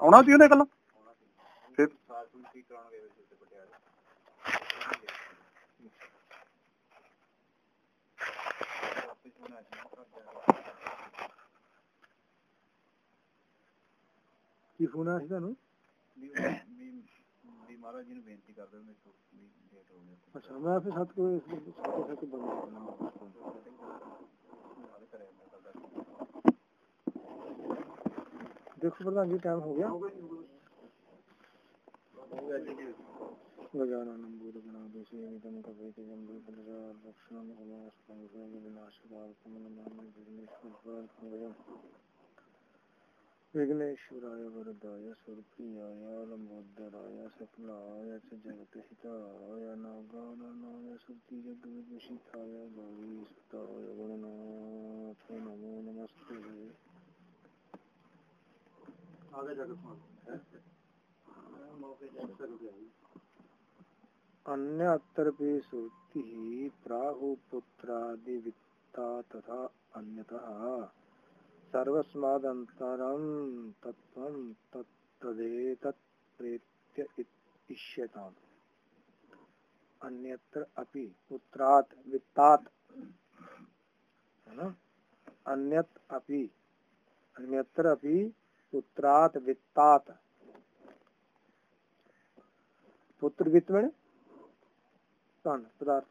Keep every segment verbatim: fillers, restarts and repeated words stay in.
आना चाहिए ना कल फिर ਕੀ ਫੋਨ ਆਇਆ ਸੀ ਤੁਹਾਨੂੰ महाराज जी ने बेनती कर दो मैं लेट हो गया अच्छा मैं फिर साथ को साथ को बंद देखो प्रधान जी टाइम हो गया गजानन नंबूर गणा दोषी नितम कवि के जंबल बलरा लक्षण समास पंगुर विनाशकार कमल नाम विघ्नेश्वर विघ्नेश्वराय वरदाय सुरप्रियाय लंबोदराय सकलाय च जगतहिताय नागाननाय सुरति जगविदुषिताय गौरी सुताय गणनाथ नमो नमस्ते। आगे जाकर अन्यत्रपि सुरति प्राहु पुत्रादि वित्ता तथा अन्यतः सर्वस्मादन्तरं तत्त्वं तत्तदेतत् प्रेत्य इष्यताम्। अन्यत्र अपि पुत्रात् वित्तात् है ना अन्यत अपि अन्यत्र अपि पुत्रात् वित्तात् पुत्र वित्त में धन पदार्थ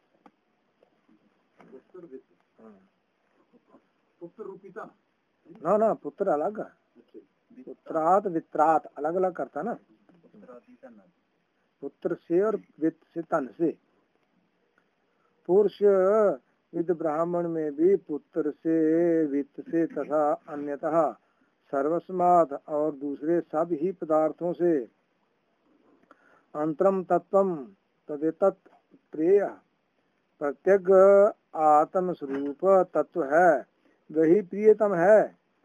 पुत्र रूपी धन ना ना पुत्र अलग पुत्रात वित्रात अलग अलग करता ना पुत्र से और वित्त से धन से। पुरुष विद ब्राह्मण में भी पुत्र से वित्त से तथा अन्यतः सर्वस्माद और दूसरे सब ही पदार्थों से अंतरम तत्वम तदेतत् प्रेय प्रत्येक आत्म स्वरूप तत्व है वही प्रियतम है।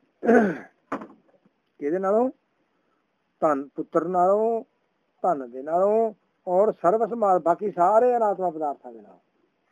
किहदे नालों धन पुत्र नालों धन दे नालों और सर्वसमाद बाकी सारे अनात्मा पदार्थों के नालों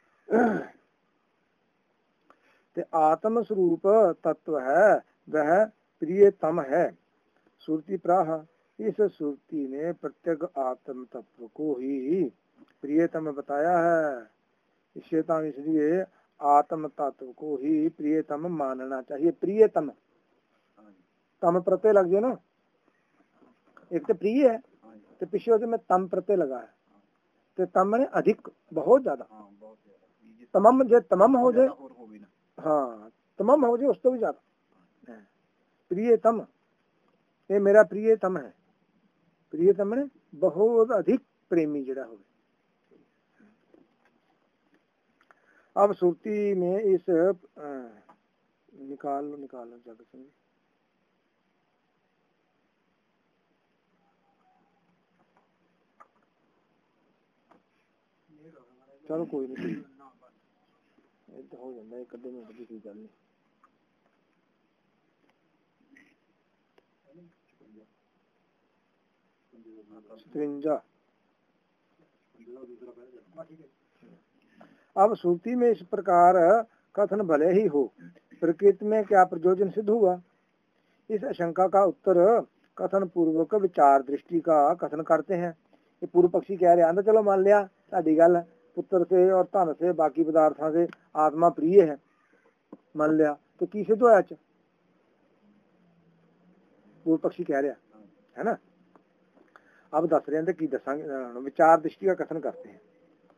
ते आत्म स्वरूप तत्व है वह प्रियतम है। सुरति प्राह इस सुरति ने प्रत्येक आत्म तत्व को ही प्रियतम बताया है। इसलिए आत्म तत्व को ही प्रियतम मानना चाहिए। प्रियतम तम प्रत्यय लग गया ना एक तो प्रिय है तो पिछले में तम प्रत्यय लगा है तो तम ने अधिक बहुत ज्यादा तमाम जो तमाम हो जाए हाँ तमाम हो जाए उस तो भी ज्यादा प्रियतम ये मेरा प्रियतम है। प्रियतम ने बहुत अधिक प्रेमी जड़ा हो। अब सुरती में इस निकाल लो निकाल लो जगत से चलो कोई नहीं हो जाता एक अद्धे मिनट की कोई गल नहीं। सतवंजा अब श्रुति में इस प्रकार कथन भले ही हो प्रकृति में क्या प्रयोजन सिद्ध हुआ। इस आशंका का उत्तर कथन पूर्वक विचार दृष्टि का कथन करते हैं। ये पूर्व पक्षी कह रहे हैं चलो मान लिया साडी गल पुत्र से और धन से बाकी पदार्थों से आत्मा प्रिय है मान लिया तो की सिद्ध होया पूर्व पक्षी कह रहा है ना। अब दस रहे हैं की दसांगे विचार दृष्टि का कथन करते हैं।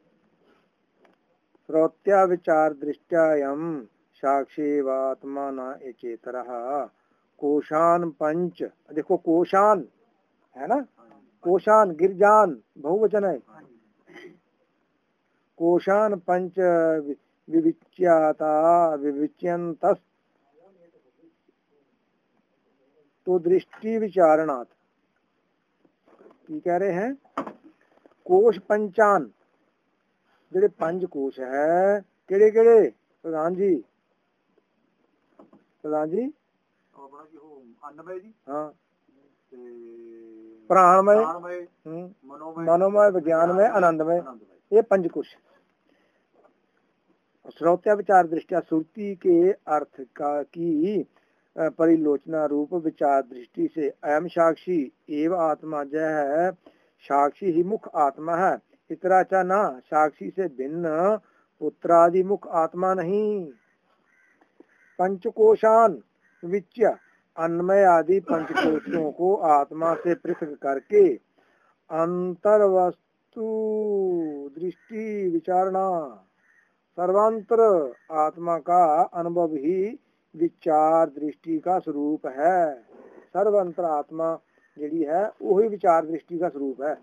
श्रोत्या विचार दृष्टियायम साक्षीवात्मा न एचेतरः कोशान पंच देखो कोशान है ना कोशान गिरजान बहुवचन है कोशान पंच विविच्याता विविच्यंतस तो दृष्टि विचारणात् की कह रहे हैं कोश पंचान जेडे पंज कोश है केड़े केड़े प्रधान जी प्रधान जी हाँ प्राणमय मनोमय विज्ञानमय आनंदमय ये पंच कोश। श्रोत्या विचार दृष्टिया श्रुति के अर्थ का की परिलोचना रूप विचार दृष्टि से अयम साक्षी एव आत्मा जय है, साक्षी ही मुख आत्मा है। इतरा चा ना, साक्षी से भिन्न पुत्रादि मुख आत्मा नहीं। पंचकोशान विच्य, अन्नमय आदि पंचकोशों को आत्मा से पृथक करके अंतर वस्तु दृष्टि विचारणा, सर्वांतर आत्मा का अनुभव ही विचार दृष्टि का स्वरूप है। सर्वांतर आत्मा जी है वही विचार दृष्टि का स्वरूप है।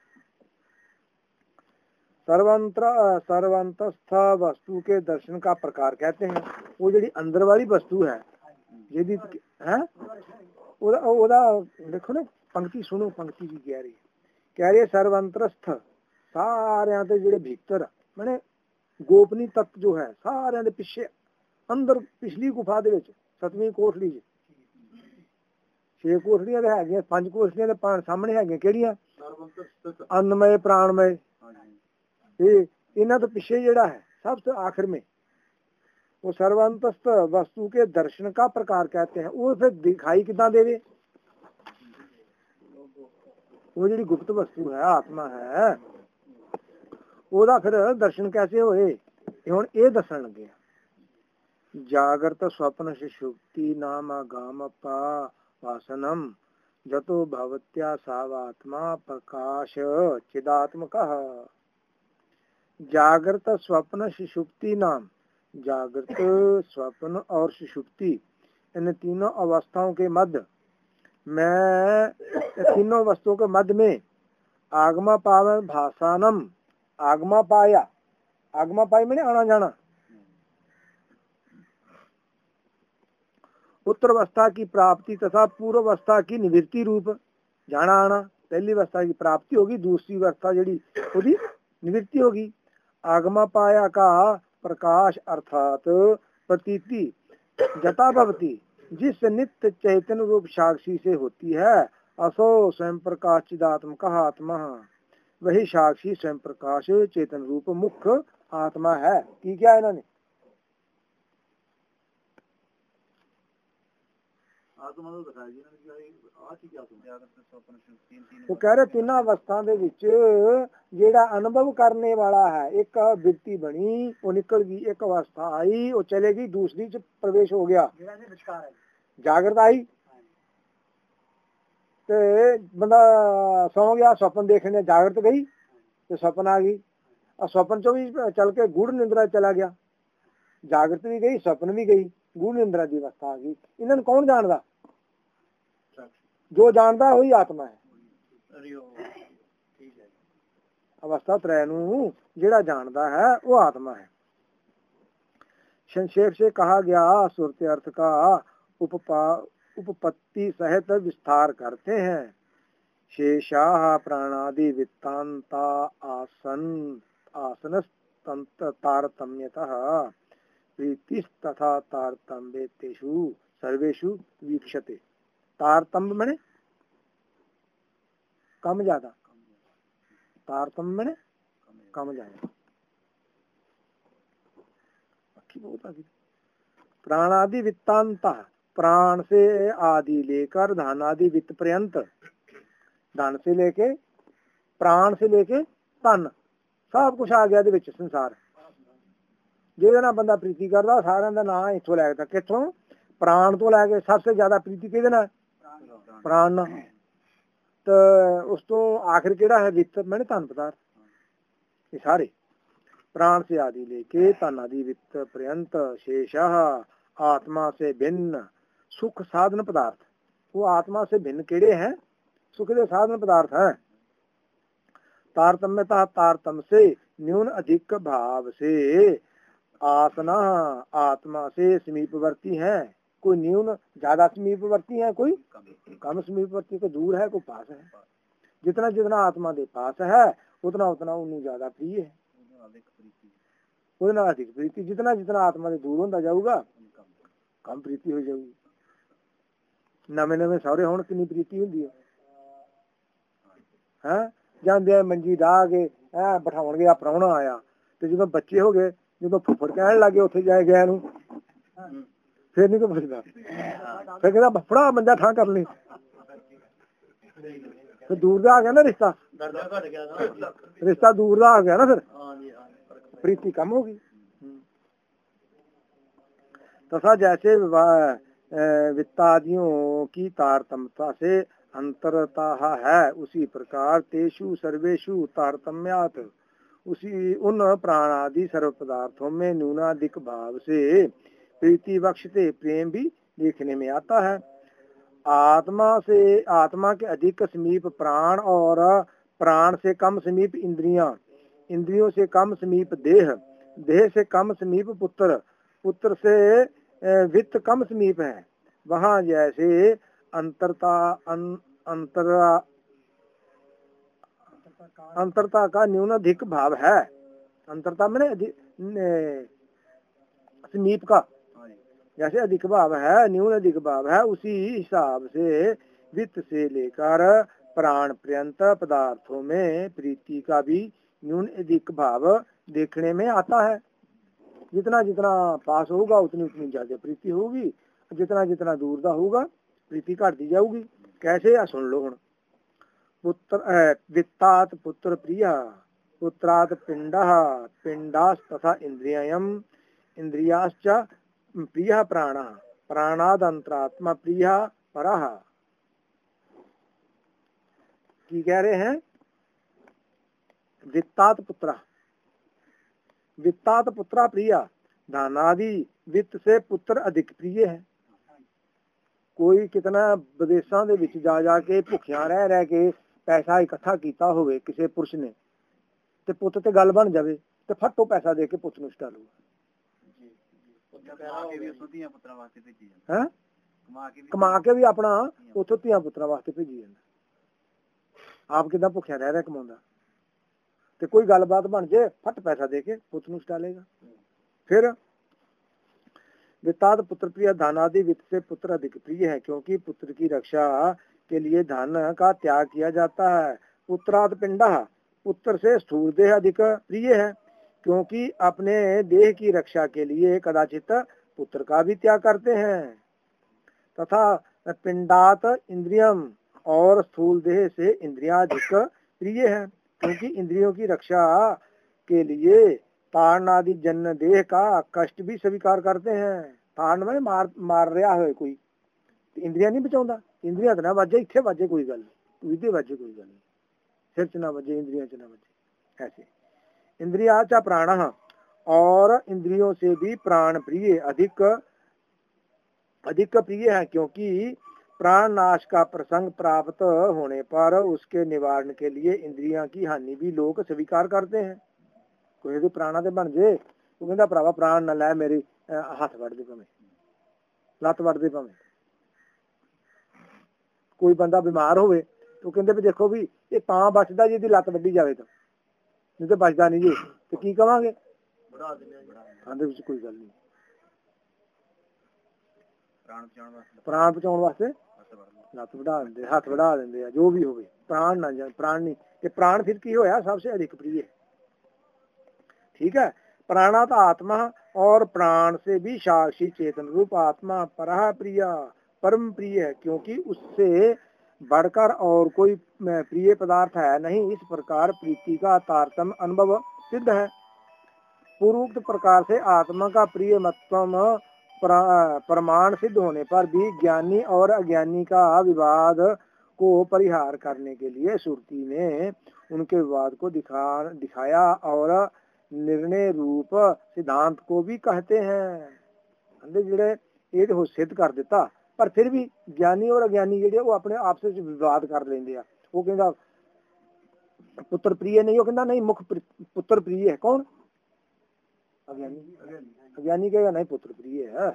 सर्वंत्र सर्वंतस्थ वस्तु के दर्शन का प्रकार कहते हैं। वो जी अंदर वाली वस्तु है यदि है ओदा, ओदा देखो ना पंक्ति सुनो, पंक्ति की कह रही है, कह रही है सर्वंतरस्थ सारे ते जेड़े भीतर मैंने गोपनीय तत्व जो है सारे दे पिछे अंदर पिछली गुफा दे विच सतवीं कोठड़ी च छे कोठड़ियां ते हैगियां, पंज कोठड़ियां ते सामने हैगियां केड़ियां? अन्नमय प्राणमय। ये इन्हां तो पिछे जेड़ा है सबसे आखिर में वो सर्वांतस्थ वस्तु के दर्शन का प्रकार कहते हैं। वो फिर दिखाई कितना देवे? वो जी गुप्त वस्तु है आत्मा है ओदा फिर दर्शन कैसे होए? हुण ये दसन लगे जागृत स्वप्न सुषुप्ति नाम गाम पा वासनम जतो भवत्या सावात्मा प्रकाश चिदात्मक। जागृत स्वप्न सुषुप्ति नाम, जागृत स्वप्न और सुषुप्ति इन तीनों अवस्थाओं के मध्य में, तीनों वस्तुओं के मध्य में आगमा पावन भाषानम, आगमा पाया, आगमा पाई मैंने आना जाना, उत्तर अवस्था की प्राप्ति तथा पूर्व अवस्था की निवृत्ति रूप जाना आना। पहली अवस्था की प्राप्ति होगी, दूसरी अवस्था जड़ी उसकी निवृत्ति होगी। आगमा पाया का प्रकाश अर्थात प्रतीति जता भवती, जिस नित्य चैतन्य रूप साक्षी से होती है, असो स्वयं प्रकाश चिदात्मक आत्मा, वही साक्षी स्वयं प्रकाश चेतन रूप मुख्य आत्मा है। की क्या है इन्होंने? वो कह रहे तीन अवस्था दे विच जेड़ा अनुभव करने वाला है, एक वृत्ति बनी वो निकल गई, एक अवस्था आई वो चलेगी, दूसरी च प्रवेश हो गया, जागृत आई ते बंदा सौ गया, स्वप्न देखने जागृत गई तो स्वप्न आ गई, और स्वप्न चो भी चल के गुड़ निंद्रा चला गया, जागृत भी गई स्वप्न भी गई, गुड़ निंद्रा की अवस्था आ गई। इन्होंने कौन जानता? जो जानता वही आत्मा है। अवस्था त्रय नूं जेड़ा जानता है वो आत्मा है। संक्षेप से कहा गया सुरत अर्थ का उपपा उपपत्ति सहित विस्तार करते हैं। शेषा प्राणादि वित्तांता आसन आसन तारतम्यतः प्रीतिस् तथा तारतम्य तेषु सर्वेषु वीक्षते। तारतम्य मैंने कम ज्यादा, तारतम्य मैंने कम ज्यादा। प्राणादि वित्तांता, प्राण से आदि लेकर धन आदि वित्त पर्यंत, धन से लेके प्राण से लेके धन सब कुछ आ गया दे विच संसार। जिहदे नाल बंदा प्रीति करदा सारिਆਂ ਦਾ ਨਾਂ इत्थों लै के कित्थों? प्राण तो लैके सबसे ज्यादा प्रीति किहदे नाल? प्राण नाल। तो उस तो आखिर केड़ा है? वित्त मैंने धन पदार्थ। ये सारे प्राण से आदि लेके धन आदि वित्त पर्यंत शेषा आत्मा से भिन्न सुख साधन पदार्थ। वो आत्मा से भिन्न केड़े हैं? सुख के साधन पदार्थ हैं। तारतम्यता तारतम से न्यून अधिक भाव से आसना आत्मा से समीपवर्ती है। कोई न्यून ज्यादा समीपवर्ती है, कोई कम समीपवर्ती, कोई दूर है, कोई पास है। जितना जितना आत्मा के पास है उतना उतना उन्नी ज्यादा प्रिय है, उतना अधिक प्रीति। जितना जितना आत्मा से दूर होता जाऊगा कम प्रीति हो जाऊगी। नवे नवे सौरे होने कितनी प्रीति होंगी है, है? जाते मंजी डाह के बिठाउण गया प्राहुणा आया, तो जो बच्चे हो गए, जो फुफड़ कहन लग गए उत्थे जाए गया फिर नहीं को बचता, फिर कहता बफड़ा बंदा थां कर ले, फिर दूर का आ गया ना रिश्ता, रिश्ता दूर का आ गया ना, फिर प्रीति कम होगी। तथा जैसे वित्तादियों की तारतम्यता से अंतरता है, उसी प्रकार तेषु सर्वेषु तारतम्यात्, उसी उन प्राणादि सर्व पदार्थों में न्यूनाधिक भाव से प्रीति बख्शते प्रेम भी देखने में आता है। आत्मा से आत्मा के अधिक समीप प्राण और प्राण से कम समीप इंद्रियां, इंद्रियों से कम समीप देह, देह से कम समीप पुत्र, पुत्र से वित्त कम समीप है। वहाँ जैसे अंतरता अं, अंतरा अंतरता का न्यूनाधिक भाव है, अंतरता में समीप का जैसे अधिक भाव है, न्यून अधिक भाव है, उसी हिसाब से वित्त से लेकर प्राण पर्यंत पदार्थों में प्रीति का भी न्यून अधिक भाव देखने में आता है। जितना जितना पास होगा उतनी उतनी ज्यादा प्रीति होगी, जितना जितना दूर का होगा प्रीति घटती जाऊगी। कैसे या सुन लो। हुण पुत्र वित्तात पुत्र प्रिय, पुत्रात पिंड, पिंडास तथा इंद्रियम, इंद्रियाश्च प्रिय प्राण, प्राणाद अंतरात्मा प्रिय परः। की कह रहे हैं वित्तात पुत्र, वित्तात पुत्रा प्रिय, धनादि वित्त से पुत्र अधिक प्रिय है। कोई कितना विदेशों ਦੇ ਵਿੱਚ जा जाके ਭੁੱਖਿਆਂ ਰਹਿ ਰਹਿ ਕੇ ਪੈਸਾ ਇਕੱਠਾ ਕੀਤਾ ਹੋਵੇ ਕਿਸੇ ਪੁਰਸ਼ ਨੇ, ਤੇ ਪੁੱਤ ਤੇ ਗੱਲ ਬਣ ਜਾਵੇ ਤੇ ਫੱਟੋ ਪੈਸਾ ਦੇ ਕੇ ਪੁੱਤ ਨੂੰ ਛਡਾ ਲੂਗਾ। ਕਮਾ ਕੇ ਵੀ ਆਪਣਾ ਉੱਥੋਂ ਧੀਆਂ ਪੁੱਤਰਾਂ ਵਾਸਤੇ ਭੇਜੀ ਜਾਂਦਾ। ਆਪ ਕਿਦਾਂ ਭੁੱਖਿਆ ਰਹਿ ਰਿਹਾ ਕਮਾਉਂਦਾ, ਤੇ ਕੋਈ ਗੱਲਬਾਤ ਬਣ ਜੇ ਫੱਟ ਪੈਸਾ ਦੇ ਕੇ ਪੁੱਤ ਨੂੰ ਛਡਾ ਲੇਗਾ। फिर वित्तात पुत्र प्रिय, धनादि वित्त से पुत्र अधिक प्रिय है, क्योंकि पुत्र की रक्षा के लिए धन का त्याग किया जाता है। पुत्राद पिंडा, पुत्र से स्थूल देह अधिक प्रिय है, क्योंकि अपने देह की रक्षा के लिए कदाचित पुत्र का भी त्याग करते हैं। तथा पिंडात इंद्रियम, और स्थूल देह से इंद्रियां अधिक प्रिय है, क्योंकि इंद्रियों की रक्षा के लिए ताड़न आदि जन्य देह का कष्ट भी स्वीकार करते हैं। ताड़न में मार मार रहा है कोई, तो इंद्रिया नहीं बचाऊंगा, इंद्रिया तो ना बजे, इथे बजे कोई गल नहीं, इधे बजे कोई गल नहीं, सिर च ना बजे, इंद्रिया च ना बजे। ऐसे इंद्रिया चा प्राण, और इंद्रियों से भी प्राण प्रिय अधिक अधिक प्रिय है, क्योंकि प्राण नाश का प्रसंग प्राप्त होने पर उसके निवारण के लिए इंद्रिया की हानि भी लोग स्वीकार करते हैं। कोई भी प्राणा ते बन जे, वो कहता भरावा प्राण ना लै, मेरी हाथ वड़ दे भावें, लत्त वड़ दे भावें। कोई बंदा बीमार होवे तो कहते भी देखो भी ये तां बचदा जी दी लत्त वड्डी जावे, तो नहीं तो बचदा नहीं जी, तो की कहांगे, आंदे विच कोई गल नहीं। प्राण बचाउण वास्ते लत्त वड़ा देंदे, हाथ वड़ा देंदे, जो भी होवे, प्राण ना जाए, प्राण नहीं, ते प्राण फिर की होया सबसे अधिक प्रिय है। ठीक है। प्राणात आत्मा, और प्राण से भी साक्षी चेतन रूप आत्मा परहा प्रिया, परम प्रिय है, क्योंकि उससे बढ़कर और कोई प्रिय पदार्थ है नहीं। इस प्रकार प्रीति का तारतम्य अनुभव सिद्ध है। पूर्वोक्त प्रकार से आत्मा का प्रिय मत्वम प्रमाण सिद्ध होने पर भी ज्ञानी और अज्ञानी का विवाद को परिहार करने के लिए श्रुति ने उनके विवाद को दिखा दिखाया और निर्णय रूप सिद्धांत को भी कहते हैं। जेड़े ये तो सिद्ध कर दिता, पर फिर भी ज्ञानी और अज्ञानी जेड़े वो अपने आपस में विवाद कर लेंगे। वो कहता पुत्र प्रिय नहीं, वो कहता नहीं मुख पुत्र प्रिय है। कौन? अज्ञानी। अज्ञानी कहेगा नहीं पुत्र प्रिय है।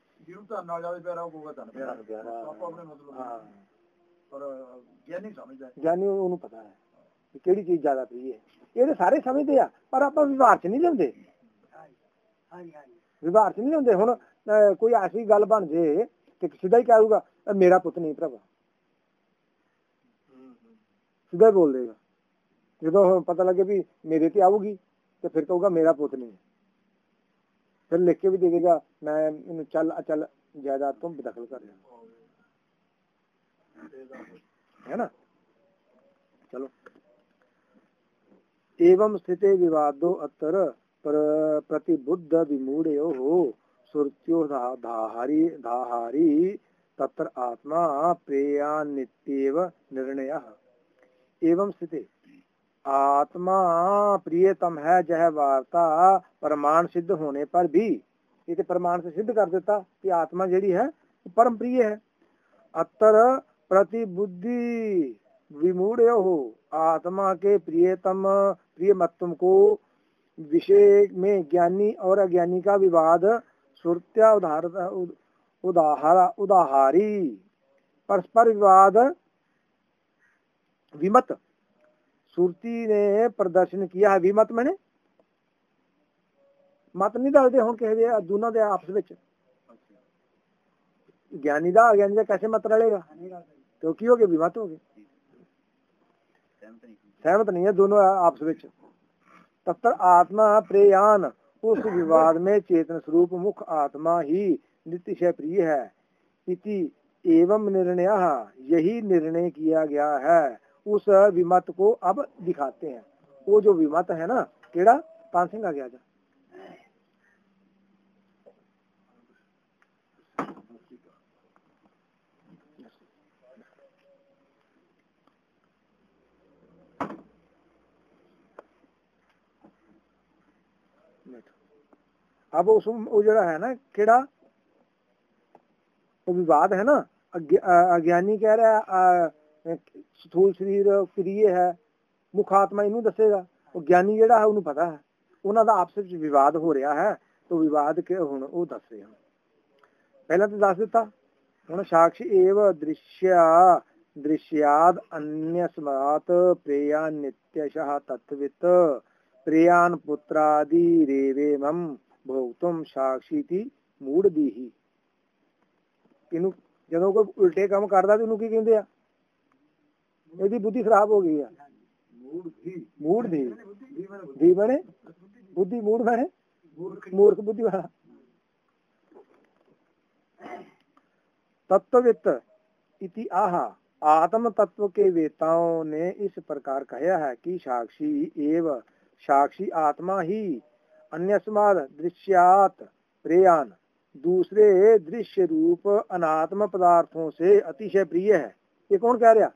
ज्ञानी उन्हें पता है केड़ी चीज ज्यादा प्रिय है। ये तो सारे समझते आ, पर आप विवाह च नहीं लेंदे, विवाह च नहीं लेंदे। हुण कोई ऐसी गल बन जे कि सीधा ही कहूगा मेरा पुत नहीं भरावा, सीधा ही बोल देगा। जो पता लगे भी मेरे ते आऊगी तो फिर कहूगा मेरा पुत नहीं, फिर लिख के भी दे देगा मैं चल चल जायदाद तुम बेदखल कर रहे हो, है ना। चलो, एवं स्थिते विवादो अत्र प्रतिबुद्ध विमूढ़यो हो सुरत्यो धाहारी धाहारी तत्र आत्मा प्रेयान्नित्येव निर्णयः। एवं स्थिते आत्मा प्रियतम है, जह वार्ता प्रमाण सिद्ध होने पर भी, ये तो प्रमाण से सिद्ध कर देता कि आत्मा जड़ी है परम प्रिय है। अतर प्रतिबुद्धि विमूढ़ हो, आत्मा के प्रियतम प्रियमत्व को विषय में ज्ञानी और अज्ञानी का विवाद श्रुत्या उदाहर उदाहरा उदाहारी परस्पर विवाद विमत सुरती ने प्रदर्शन किया है। विमत मैंने मत नहीं दसते हूँ किसी दोनों के आपस में, ज्ञानी का अज्ञानी का कैसे मत रलेगा, तो की हो गए विमत हो गए, सहमत नहीं है दोनों आपस में। तब तक आत्मा प्रेयान, उस विवाद में चेतन स्वरूप मुख आत्मा ही नित्य प्रिय है। इति एवं निर्णय, यही निर्णय किया गया है। उस विमत को अब दिखाते हैं। वो जो विमत है ना, केड़ा पान सिंह आ गया जा अब उस वो जरा है ना केड़ा वो विवाद है ना, अज्ञानी कह रहा है स्थूल शरीर प्रिय है, मुखात्मा इनू दसेगा, और ज्ञानी जेड़ा है उन्हें पता है, उन्हों का आपस में विवाद हो रहा है। तो विवाद के हुण वो दस रहे हैं, पहला तो दस दिता। हुण साक्षी एव दृश्य दृश्याद अन्यस्मात् प्रेया नित्यशः तत्वित प्रेयान पुत्रादि रेवेमं भोक्तुम साक्षी मूढ़ दीही। इनू जदों कोई उल्टे काम करता तो इनू की कहते हैं, ਇਹਦੀ बुद्धि खराब हो गई है। मूढ़ धी धी बने बुद्धि, मूढ़ बने मूर्ख बुद्धि वाला। तत्ववित्त इति आह, आत्म तत्व के वेताओं ने इस प्रकार कहा है कि साक्षी एव, साक्षी आत्मा ही अन्यस्माद दृश्यात प्रेयान, दूसरे दृश्य रूप अनात्म पदार्थों से अतिशय प्रिय है। ये कौन कह रहा?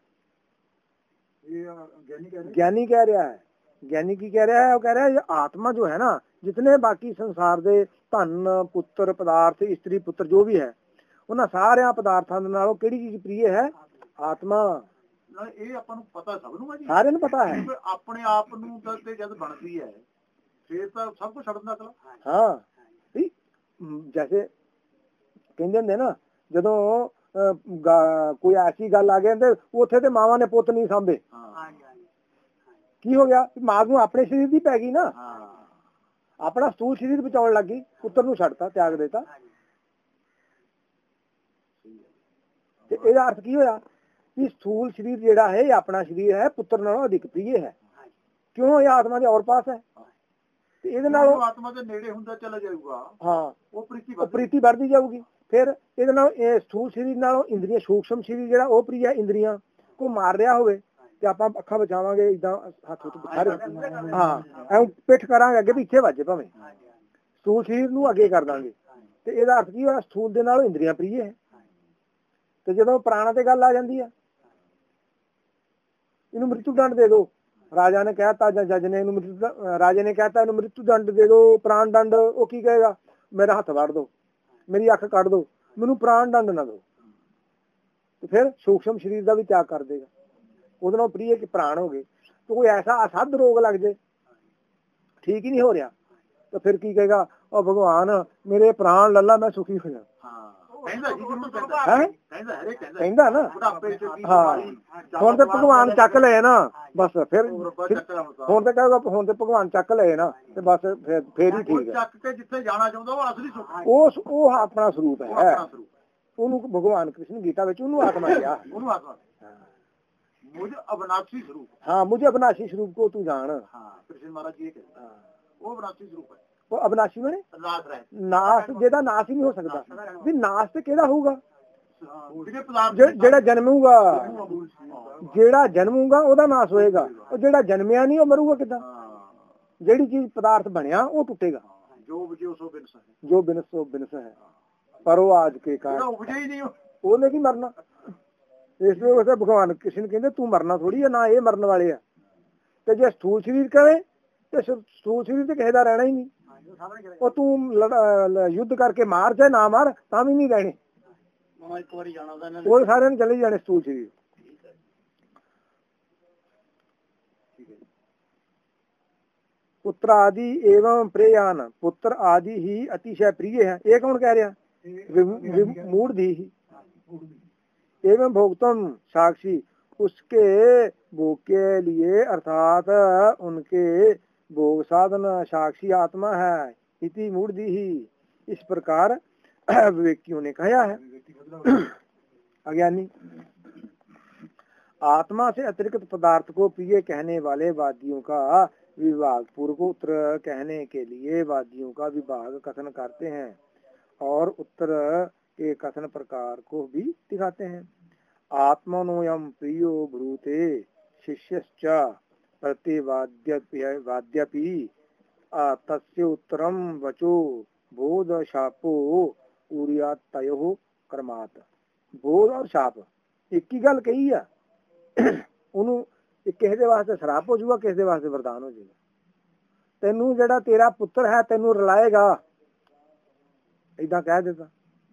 ज्ञानी कह रहा है। ज्ञानी की कह रहा है? वो कह रहा है ये आत्मा जो है ना, जितने बाकी संसार दे धन पुत्र पदार्थ स्त्री पुत्र जो भी है, उन्हें सारे पदार्थों के नालों केड़ी की प्रिय है? आत्मा। ਇਹ ਆਪਾਂ ਨੂੰ ਪਤਾ ਸਭ ਨੂੰ ਹੈ ਜੀ, सारे ਨੂੰ पता है। ਆਪਣੇ ਆਪ ਨੂੰ ਤੇ ਜਦ ਬਣਦੀ ਹੈ ਫਿਰ ਤਾਂ ਸਭ ਕੁਝ ਛੱਡਣ ਦਾ ਅਕਲ। हाँ, जैसे कहते ਹੁੰਦੇ ना, ਜਦੋਂ ਕੋਈ ਐਸੀ ਗੱਲ ਆ ਗਈ ਤੇ ਉੱਥੇ ਤੇ ਮਾਵਾਂ ਨੇ ਪੁੱਤ ਨਹੀਂ ਸਾਂਭੇ, ਕੀ ਹੋ ਗਿਆ? ਮਾਂ ਨੂੰ ਆਪਣੇ ਸਰੀਰ ਦੀ ਪੈ ਗਈ ਨਾ, ਆਪਣਾ ਸਥੂਲ ਸਰੀਰ ਬਚਾਉਣ ਲੱਗੀ, ਪੁੱਤਰ ਨੂੰ ਛੱਡਤਾ, ਤਿਆਗ ਦੇਤਾ। ਤੇ ਇਹਦਾ ਅਰਥ ਕੀ ਹੋਇਆ ਕਿ ਸਥੂਲ ਸਰੀਰ ਜਿਹੜਾ ਹੈ ਇਹ ਆਪਣਾ ਸਰੀਰ ਹੈ, ਪੁੱਤਰ ਨਾਲੋਂ ਅਧਿਕ ਪ੍ਰਿय ਹੈ। ਕਿਉਂ? ਇਹ ਆਤਮਾ ਦੇ ਔਰ ਪਾਸ ਹੈ, ਤੇ ਇਹਦੇ ਨਾਲ ਆਤਮਾ ਦੇ ਨੇੜੇ ਹੁੰਦਾ ਚਲਾ ਜਾਊਗਾ। ਹਾਂ, ਉਹ ਪ੍ਰੀਤੀ ਪ੍ਰੀਤੀ ਵੱਧਦੀ ਜਾਊਗੀ। ਫਿਰ ਇਹਦੇ ਨਾਲ ਇਹ ਸਥੂਲ ਸਰੀਰ ਨਾਲੋਂ ਇੰਦਰੀਆਂ, ਸੂਖਸ਼ਮ ਸਰੀਰ ਜਿਹੜਾ ਉਹ ਪ੍ਰਿय ਹੈ, ਇੰਦਰੀਆਂ ਕੋ ਮਾਰ ਰਿਹਾ ਹੋਵੇ ਤੇ ਆਪਾਂ ਅੱਖਾਂ ਬਚਾਵਾਂਗੇ, ਇਦਾਂ ਹੱਥ ਉੱਤੇ ਸਾਰੇ, ਹਾਂ ਐਂ ਪਿੱਠ ਕਰਾਂਗੇ ਅੱਗੇ, ਪਿੱਛੇ ਵੱਜੇ ਭਾਵੇਂ, ਸਥੂਲ ਸਰੀਰ ਨੂੰ ਅੱਗੇ ਕਰ ਦਾਂਗੇ। ਤੇ ਇਹਦਾ ਅਰਥ ਕੀ ਹੋਇਆ? ਸਥੂਲ ਦੇ ਨਾਲੋਂ ਇੰਦਰੀਆਂ ਪ੍ਰਿय ਹੈ। ਤੇ ਜਦੋਂ ਪ੍ਰਾਣਾ ਤੇ ਗੱਲ ਆ ਜਾਂਦੀ ਹੈ, ਇਹਨੂੰ ਮ੍ਰਿਤੂ ਦੰਡ ਦੇ ਦੋ, ਰਾਜਾ ਨੇ ਕਹਿਤਾ ਜਾਂ ਜੱਜ ਨੇ ਇਹਨੂੰ ਮ੍ਰਿਤੂ, ਰਾਜੇ ਨੇ ਕਹਿਤਾ ਇਹਨੂੰ ਮ੍ਰਿਤੂ ਦੰਡ ਦੇ ਦੋ, ਪ੍ਰਾਣ ਦੰਡ। ਉਹ ਕੀ ਕਹੇਗਾ? ਮੇਰਾ ਹੱਥ ਵੜ ਦੋ, ਮੇਰੀ ਅੱਖ ਕੱਢ ਦੋ, ਮੈਨੂੰ ਪ੍ਰਾਣ ਦੰਡ ਨਾ ਦੋ। ਤੇ ਫਿਰ ਸੂਖਸ਼ਮ ਸਰੀਰ ਦਾ ਵੀ ਤਿਆਗ ਕਰ ਦੇਗਾ, ਉਹਦੇ ਨਾਲ ਪ੍ਰਿय ਕਿ ਪ੍ਰਾਣ ਹੋ ਗਏ। ਤੇ ਕੋਈ ਐਸਾ ਅਸੱਧ ਰੋਗ ਲੱਗ ਜੇ, ਠੀਕ ਹੀ ਨਹੀਂ ਹੋ ਰਿਹਾ, ਤਾਂ ਫਿਰ ਕੀ ਕਹੇਗਾ? ਉਹ ਭਗਵਾਨ ਮੇਰੇ ਪ੍ਰਾਣ ਲੱਲਾ, ਮੈਂ ਸੁਖੀ ਹੋ ਜਾ। ਕਹਿੰਦਾ ਨਾ, ਹਾਂ ਹੁਣ ਤੇ ਭਗਵਾਨ ਚੱਕ ਲਏ ਨਾ, ਬਸ ਫਿਰ ਹੁਣ ਤੇ ਕਹੇਗਾ ਹੁਣ ਤੇ ਭਗਵਾਨ ਚੱਕ ਲਏ ਨਾ, ਤੇ ਬਸ ਫਿਰ ਫਿਰ ਹੀ ਠੀਕ ਹੈ। ਚੱਕ ਕੇ ਜਿੱਥੇ ਜਾਣਾ ਚਾਹੁੰਦਾ ਉਹ ਅਸਲੀ ਸੁੱਖ, ਉਹ ਉਹ ਆਪਣਾ ਸਰੂਪ ਹੈ। ਉਹਨੂੰ ਭਗਵਾਨ ਕ੍ਰਿਸ਼ਨ ਗੀਤਾ ਵਿੱਚ ਉਹਨੂੰ ਆਤਮਾ ਕਿਹਾ, ਉਹਨੂੰ ਆਤਮਾ ਮੁਝ ਅਬਨਾਸ਼ੀ ਸਰੂਪ। हाँ, मुझे अविनाशी स्वरूप को तू जान। हाँ, कृष्ण महाराज जी कहते हैं वो अविनाशी स्वरूप है। ਉਹ ਅਬਨਾਸ਼ੀ ਬਣੇ ਰਾਤ ਰਹਿ ਨਾਸ ਜਿਹਦਾ ਨਾਸ ਹੀ ਨਹੀਂ ਹੋ ਸਕਦਾ ਵੀ ਨਾਸ ਤੇ ਕਿਹੜਾ ਹੋਊਗਾ ਜਿਹੜੇ ਪਦਾਰਥ ਜਿ- ਜਿਹੜਾ ਜਨਮੂਗਾ ਜਿਹੜਾ ਜਨਮੂਗਾ ਉਹਦਾ ਨਾਸ ਹੋਏਗਾ ਉਹ ਜਿਹੜਾ ਜਨਮਿਆ ਨਹੀਂ ਉਹ ਮਰੂਗਾ ਕਿੱਦਾਂ ਜਿਹੜੀ ਚੀਜ਼ ਪਦਾਰਥ ਬਣਿਆ ਉਹ ਟੁੱਟੇਗਾ ਜੋ ਵਜੇ ਸੋ ਬਿਨਸ ਹੈ ਜੋ ਬਿਨਸ ਸੋ ਬਿਨਸ ਹੈ ਪਰ ਉਹ ਆਜ ਕੇ ਜਿਹੜਾ ਕਾਰਨ ਉਪਜੇ ਹੀ ਨਹੀਂ ਉਹ ਉਹਨੇ ਕੀ ਮਰਨਾ ਇਸ ਲਈ ਉਸੇ ਭਗਵਾਨ ਕ੍ਰਿਸ਼ਨ ਕਹਿੰਦੇ ਤੂੰ ਮਰਨਾ ਥੋੜੀ ਹੈ ਨਾ ਇਹ ਮਰਨ ਵਾਲੇ ਆ ਤੇ ਜੇ ਸਥੂਲ ਸਰੀਰ ਕਰੇ ਤੇ ਸ- ਸਥੂਲ ਸਰੀਰ ਤੇ ਕਿਸੇ ਦਾ ਰਹਿਣਾ ਹੀ ਨਹੀਂ ਉਹ ਤੂੰ ਲੜ- ਲ- ਯੁੱਧ ਕਰਕੇ ਮਾਰ ਚਾਹੇ ਨਾ ਮਾਰ ਤਾਂ ਵੀ ਨਹੀਂ ਰਹਿਣੇ ਇੱਕ ਵਾਰੀ ਜਾਣਾ ਉਹਦਾ ਇਹਨਾਂ ਉਹ ਸਾਰਿਆਂ ਨੂੰ ਚਲੇ ਜਾਣੇ ਸਥੂਲ ਸਰੀਰ पुत्र आदि एवं प्रेयान पुत्र आदि ही अतिशय प्रिय है ये कौन कह रहा मूड दी ही एवं भोक्तम साक्षी उसके भोग के लिए अर्थात उनके भोग साधन साक्षी आत्मा है इति मूड दी ही इस प्रकार विवेकियों ने कहा है अज्ञानी आत्मा से अतिरिक्त पदार्थ को प्रिय कहने वाले वादियों का विभाग पूर्व उत्तर कहने के लिए वादियों का विभाग कथन करते हैं और उत्तर के कथन प्रकार को भी दिखाते हैं आत्मनोयम प्रियो ब्रूते शिष्यश्च प्रतिवाद्यपि वाद्यपि तस्य उत्तरम वचो बोध शापो उरियातयो कर्मात बोध और शाप एक ही गल कही है ਉਹਨੂੰ ਕਿਸੇ ਦੇ ਵਾਸਤੇ ਸ਼ਰਾਪ ਹੋ ਜਾਊਗਾ ਕਿਸੇ ਦੇ ਵਾਸਤੇ ਵਰਦਾਨ ਹੋ ਜਾਊਗਾ ਤੈਨੂੰ ਜਿਹੜਾ ਤੇਰਾ ਪੁੱਤਰ ਹੈ ਤੈਨੂੰ ਰਲਾਏਗਾ ਏਦਾਂ ਕਹਿ ਦਿੱਤਾ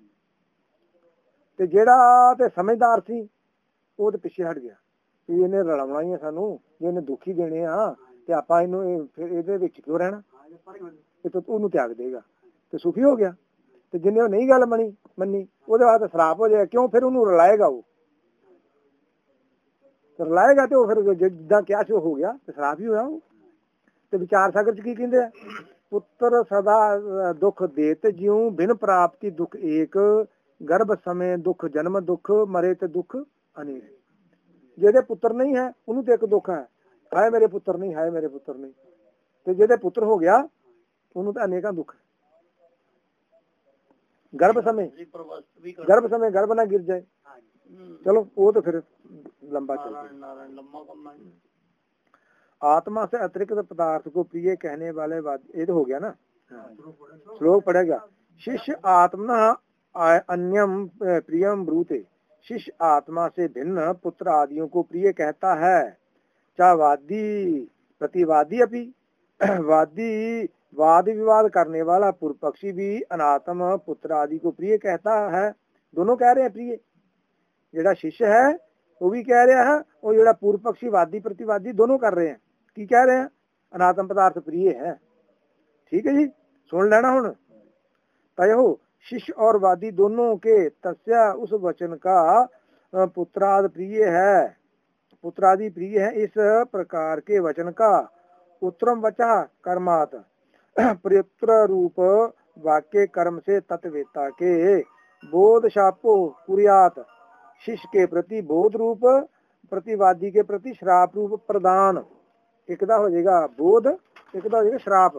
ਤੇ ਜਿਹੜਾ ਤੇ ਸਮਝਦਾਰ ਸੀ ਉਹ ਤੇ ਪਿੱਛੇ ਹਟ ਗਿਆ ਵੀ ਇਹਨੇ ਰਲਾਉਣਾ ਹੀ ਹੈ ਸਾਨੂੰ ਜੇ ਇਹਨੇ ਦੁਖੀ ਦੇਣੇ ਆ ਤੇ ਆਪਾਂ ਇਹਨੂੰ ਫਿਰ ਇਹਦੇ ਵਿੱਚ ਕਿਉਂ ਰਹਿਣਾ ਇਹ ਤਾਂ ਉਹਨੂੰ ਤਿਆਗ ਦੇਗਾ ਤੇ ਸੁਖੀ ਹੋ ਗਿਆ ਤੇ ਜਿਹਨੇ ਉਹ ਨਹੀਂ ਗੱਲ ਮੰਨੀ ਮੰਨੀ ਉਹਦੇ ਵਾਸਤੇ ਸ਼ਰਾਪ ਹੋ ਜਾਏਗਾ ਕਿਉਂ ਫਿਰ ਉਹਨੂੰ ਰਲਾਏਗਾ ਉਹ ਰਲਾਏਗਾ ਤੇ ਉਹ ਫਿਰ ਜਿੱਦਾਂ ਕਿਹਾ ਸੀ ਉਹ ਹੋ ਗਿਆ ਤੇ ਸ਼ਰਾਪ ਹੀ ਹੋਇਆ ਉਹ ਤੇ ਵਿਚਾਰ ਸਾਗਰ ਚ ਕੀ ਕਹਿੰਦੇ ਆ ਪੁੱਤਰ ਸਦਾ ਦੁੱਖ ਦੇਤ ਜਿਉ ਬਿਨ ਪ੍ਰਾਪਤੀ ਦੁੱਖ ਏਕ ਗਰਭ ਸਮੇਂ ਦੁੱਖ ਜਨਮ ਦੁੱਖ ਮਰੇ ਤੇ ਦੁੱਖ ਅਨੇਕ ਜਿਹਦੇ ਪੁੱਤਰ ਨਹੀਂ ਹੈ ਉਹਨੂੰ ਤੇ ਇੱਕ ਦੁੱਖ ਹੈ ਹਾਏ ਮੇਰੇ ਪੁੱਤਰ ਨਹੀਂ ਹਾਏ ਮੇਰੇ ਪੁੱਤਰ ਨਹੀਂ ਤੇ ਜਿਹਦੇ ਪੁੱਤਰ ਹੋ ਗਿਆ ਉਹਨੂੰ ਤਾਂ ਅਨੇਕਾਂ ਦੁੱਖ ਗਰਭ ਸਮੇਂ ਗਰਭ ਸਮੇਂ ਗਰਭ ਨਾ ਗਿਰ ਜਾਏ चलो वो तो फिर लंबा चलता आत्मा से अतिरिक्त पदार्थ को प्रिय कहने वाले बात ये तो हो गया ना श्लोक पढ़ेगा शिष्य आत्मा अन्यम प्रियम ब्रूते शिष्य आत्मा से भिन्न पुत्र आदियों को प्रिय कहता है चाहे वादी प्रतिवादी अपनी वादी वाद विवाद करने वाला पूर्व पक्षी भी अनात्म पुत्र आदि को प्रिय कहता है दोनों कह रहे हैं प्रिय ਜਿਹੜਾ शिष्य है वो भी कह रहा है और ਜਿਹੜਾ पूर्व पक्षी वादी प्रतिवादी दोनों कर रहे हैं की कह रहे हैं अनात्म पदार्थ प्रिय है ठीक है जी सुन लेना हुन तयो शिष्य और वादी दोनों के तस्या उस वचन का पुत्रादि प्रिय है पुत्रादि प्रिय है इस प्रकार के वचन का उत्तरम वचा कर्मात प्रयुक्त रूप वाक्य कर्म से तत्वेता के बोध शापो कुर्यात शिष्य के प्रति बोध रूप प्रतिवादी के प्रति श्राप रूप प्रदान एक दा हो जाएगा बोध एक दा हो जाएगा श्राप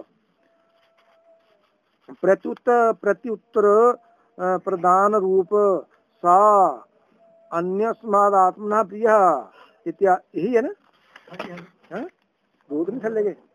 प्रत्युत्तर प्रत्युत्तर प्रदान रूप सा अन्यस्माद् आत्मना प्रिय इत्या यही है ना बोध नहीं चल गए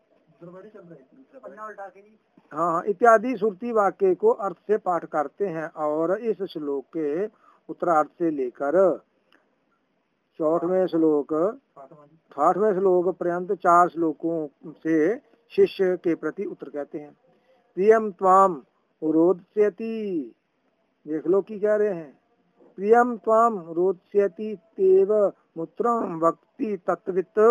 हाँ इत्यादि श्रुति वाक्य को अर्थ से पाठ करते हैं और इस श्लोक के उत्तरार्ध से लेकर चौथवें श्लोक आठवें श्लोक पर्यंत चार श्लोकों से शिष्य के प्रति उत्तर कहते हैं प्रियम त्वाम रोदस्यति देख लो की कह रहे हैं प्रियम त्वाम रोदस्यति तेव मूत्रम वक्ति तत्वित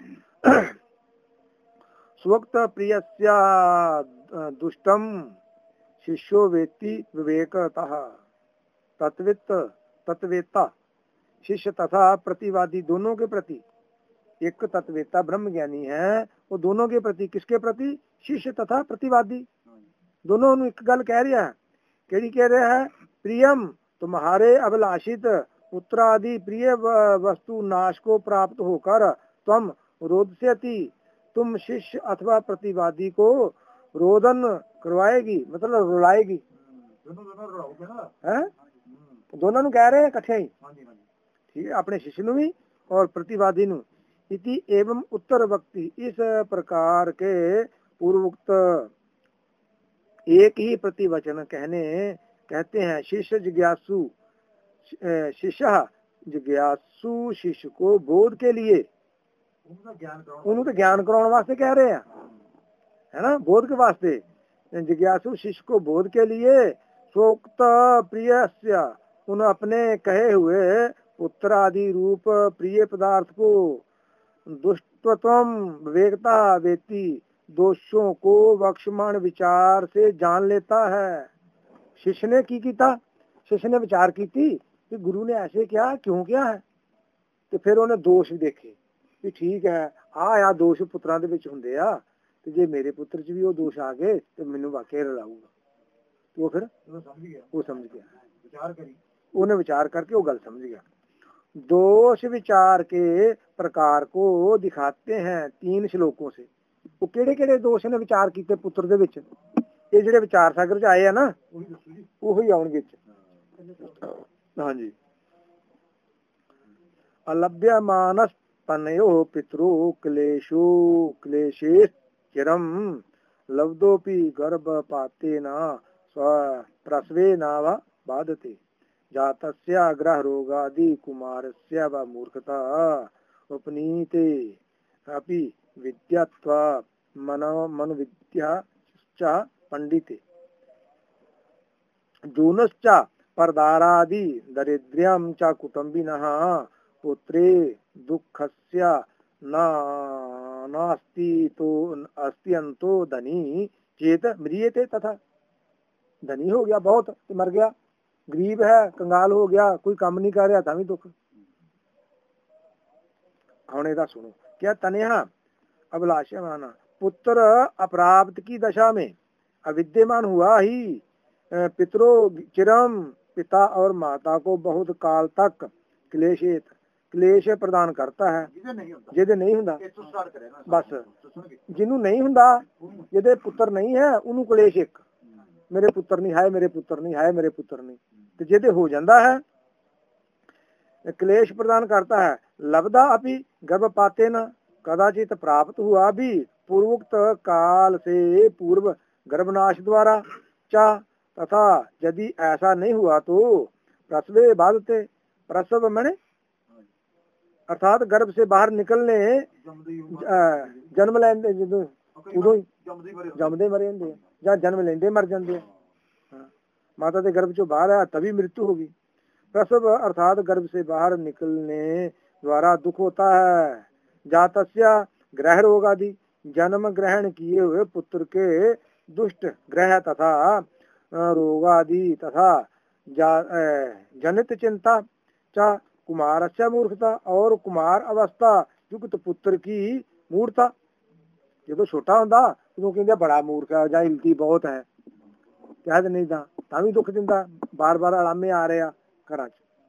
स्वक्त प्रियस्या दुष्टम शिष्यो वेत्ति विवेकतः तत्वित तत्वेता शिष्य तथा प्रतिवादी दोनों के प्रति एक तत्वेता ब्रह्म ज्ञानी है वो दोनों के प्रति किसके प्रति शिष्य तथा प्रतिवादी दोनों एक गल कह रहा है केड़ी कह रहा है प्रियम तुम्हारे अभिलाषित पुत्रादि प्रिय वस्तु नाश को प्राप्त होकर तुम रोदस्यति तुम शिष्य अथवा प्रतिवादी को रोदन करवाएगी मतलब रुलाएगी दोनों दोनों रहोगे ना है, हम्म, दोनों ਨੂੰ ਕਹਿ ਰਹੇ हैं इकट्ठे ही, हाँ जी हाँ जी ठीक है, अपने शिष्य ਨੂੰ भी और प्रतिवादी ਨੂੰ। इति एवं उत्तर वक्ति, इस प्रकार के पूर्वोक्त एक ही प्रतिवचन कहने कहते हैं। शिष्य जिज्ञासु, शिष्य जिज्ञासु शिष्य को बोध के लिए, उनका ज्ञान करो उन्होंने तो ज्ञान कराने वास्ते कह रहे हैं, है ना, बोध के वास्ते। जिज्ञासु शिष्य को बोध के लिए सोक्त प्रिय, उन अपने कहे हुए पुत्र आदि रूप प्रिय पदार्थ को दुष्टत्वम विवेकता वेती, दोषों को वक्षमाण विचार से जान लेता है। शिष्य ने की कीता, शिष्य ने विचार की थी कि गुरु ने ऐसे किया क्यों किया है, तो फिर उन्हें दोष देखे कि ठीक है आ आ दोष पुत्रां दे विच हुंदे आ, ਤੇ ਜੇ ਮੇਰੇ ਪੁੱਤਰ ਚ ਵੀ ਉਹ ਦੋਸ਼ ਆ ਗਏ ਤੇ ਮੈਨੂੰ ਵਾਕਿਆ ਰਲਾਊਗਾ। ਤੇ ਉਹ ਫਿਰ वो समझ गया ਉਹ ਸਮਝ ਗਿਆ, विचार करी ਉਹਨੇ ਵਿਚਾਰ ਕਰਕੇ ਉਹ ਗੱਲ ਸਮਝ ਗਿਆ। दोष विचार के प्रकार को दिखाते हैं तीन श्लोकों से। ਉਹ ਕਿਹੜੇ ਕਿਹੜੇ ਦੋਸ਼ ਨੇ ਵਿਚਾਰ ਕੀਤੇ ਪੁੱਤਰ ਦੇ ਵਿੱਚ, ਇਹ ਜਿਹੜੇ ਵਿਚਾਰ ਸਾਗਰ ਚ ਆਏ ਆ ਨਾ वही दसो जी ਉਹੋ ਹੀ ਆਉਣਗੇ ਚ। ਹਾਂਜੀ। अलभ्य मानस तनयो पितरो क्लेशो क्लेशे चिरम लब्धोपि गर्भ पाते न स्व प्रसवे न वा बाधते जातस्य ग्रह रोगादि कुमारस्य व मूर्खता उपनीते अपि विद्यात्व मन मनोविद्या च पंडिते जूनश्च परदारादि दरिद्र्यं च कुटुम्बिनः पुत्रे दुःखस्य न नास्ति तो अस्त्यंतो धनी चेत म्रियते, तथा धनी हो गया बहुत तो मर गया, गरीब है कंगाल हो गया कोई काम नहीं कर रहा था भी दुख। ਹੁਣ ਇਹਦਾ सुनो, क्या तनया अभिलाषमाना पुत्र अप्राप्त की दशा में अविद्यमान हुआ ही पितरों चिरम, पिता और माता को बहुत काल तक क्लेशित क्लेश प्रदान करता है। ਜਿਹਦੇ ਨਹੀਂ ਹੁੰਦਾ ਜਿਹਦੇ ਨਹੀਂ ਹੁੰਦਾ ਇਹ ਤੋਂ ਸਟਾਰਟ ਕਰੇ ਨਾ ਬਸ, ਤੋਂ ਸੁਣ ਕੇ ਜਿਹਨੂੰ ਨਹੀਂ ਹੁੰਦਾ, ਜਿਹਦੇ ਪੁੱਤਰ ਨਹੀਂ ਹੈ ਉਹਨੂੰ ਕਲੇਸ਼ ਇੱਕ, ਮੇਰੇ ਪੁੱਤਰ ਨਹੀਂ ਹੈ ਮੇਰੇ ਪੁੱਤਰ ਨਹੀਂ ਹੈ ਮੇਰੇ ਪੁੱਤਰ ਨਹੀਂ, ਤੇ ਜਿਹਦੇ ਹੋ ਜਾਂਦਾ है क्लेश प्रदान करता है। लब्धा अपि गर्भ पाते न, कदाचित प्राप्त हुआ भी पूर्वोक्त काल से पूर्व गर्भनाश द्वारा चा, तथा यदि ऐसा नहीं हुआ तो प्रसवे बाधते, प्रसव मने अर्थात गर्भ से बाहर निकलने ਜੰਮਦੀ ਅਹ ਜਨਮ ਲੈਂਦੇ ਜਦੋਂ ਉਦੋਂ ਹੀ ਜੰਮਦੀ ਮਰੇ ਜੰਮਦੇ ਮਰੇ ਜਾਂਦੇ ਆ ਜਾਂ ਜਨਮ ਲੈਂਦੇ ਮਰ ਜਾਂਦੇ ਆ। हाँ, माता के गर्भ चो बाहर आया तभी मृत्यु होगी। प्रसव अर्थात गर्भ से बाहर निकलने द्वारा दुख होता है। जातस्य ग्रह रोग आदि, जन्म ग्रहण किए हुए पुत्र के दुष्ट ग्रह तथा रोग आदि तथा जनित चिंता चा कुमारस्य मूर्खता, और कुमार अवस्था युक्त पुत्र की मूर्खता। जो छोटा होंदा उਦੋਂ ਕਹਿੰਦੇ ਬੜਾ ਮੂਰਖ ਹੈ ਜਾਂ ਹਿਲਦੀ ਬਹੁਤ ਹੈ, ਕਹਿ ਨਹੀਂ ਤਾਂ ਤਾਂ ਵੀ ਦੁੱਖ ਦਿੰਦਾ, ਬਾਰ ਬਾਰ ਆਰਾਮੇ ਆ ਰਹੇ ਆ ਘਰਾਂ ਚ।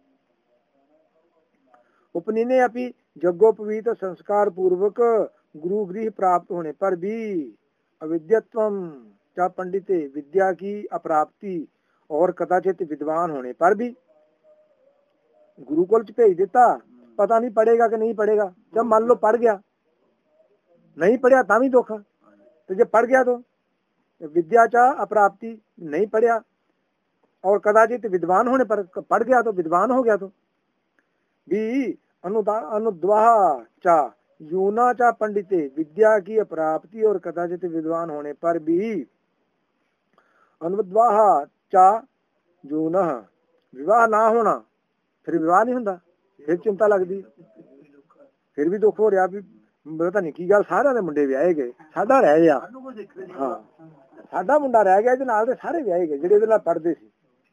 उपनीने अपि यज्ञोपवीत संस्कार पूर्वक गुरु गृह प्राप्त होने पर भी अविद्यत्वम च पंडिते, विद्या की अप्राप्ति और कदाचित विद्वान होने पर भी गुरुकुल च भेज देता, पता नहीं पढ़ेगा कि नहीं पढ़ेगा। जब मान लो पढ़ गया, नहीं पढ़िया ता भी दुख, तो जब पढ़ गया तो विद्या चा अप्राप्ति, नहीं पढ़िया और कदाचित विद्वान होने पर, पढ़ गया तो विद्वान हो गया तो भी अनुदा अनुद्वाह चा यूना चा पंडिते, विद्या की अप्राप्ति और कदाचित विद्वान होने पर भी अनुद्वाह चा यूना, विवाह ना होना, फिर विवाह नहीं होता, फिर चिंता लगती, फिर भी दुख हो रहा भी पता नहीं की गल, सारे दे मुंडे विआहे गए, साडा रह गया। हाँ, साडा मुंडा रह गया, ਇਹਦੇ ਨਾਲ ਦੇ ਸਾਰੇ ਵਿਆਹੇ ਗਏ ਜਿਹੜੇ ਇਹਦੇ ਨਾਲ ਪੜਦੇ ਸੀ।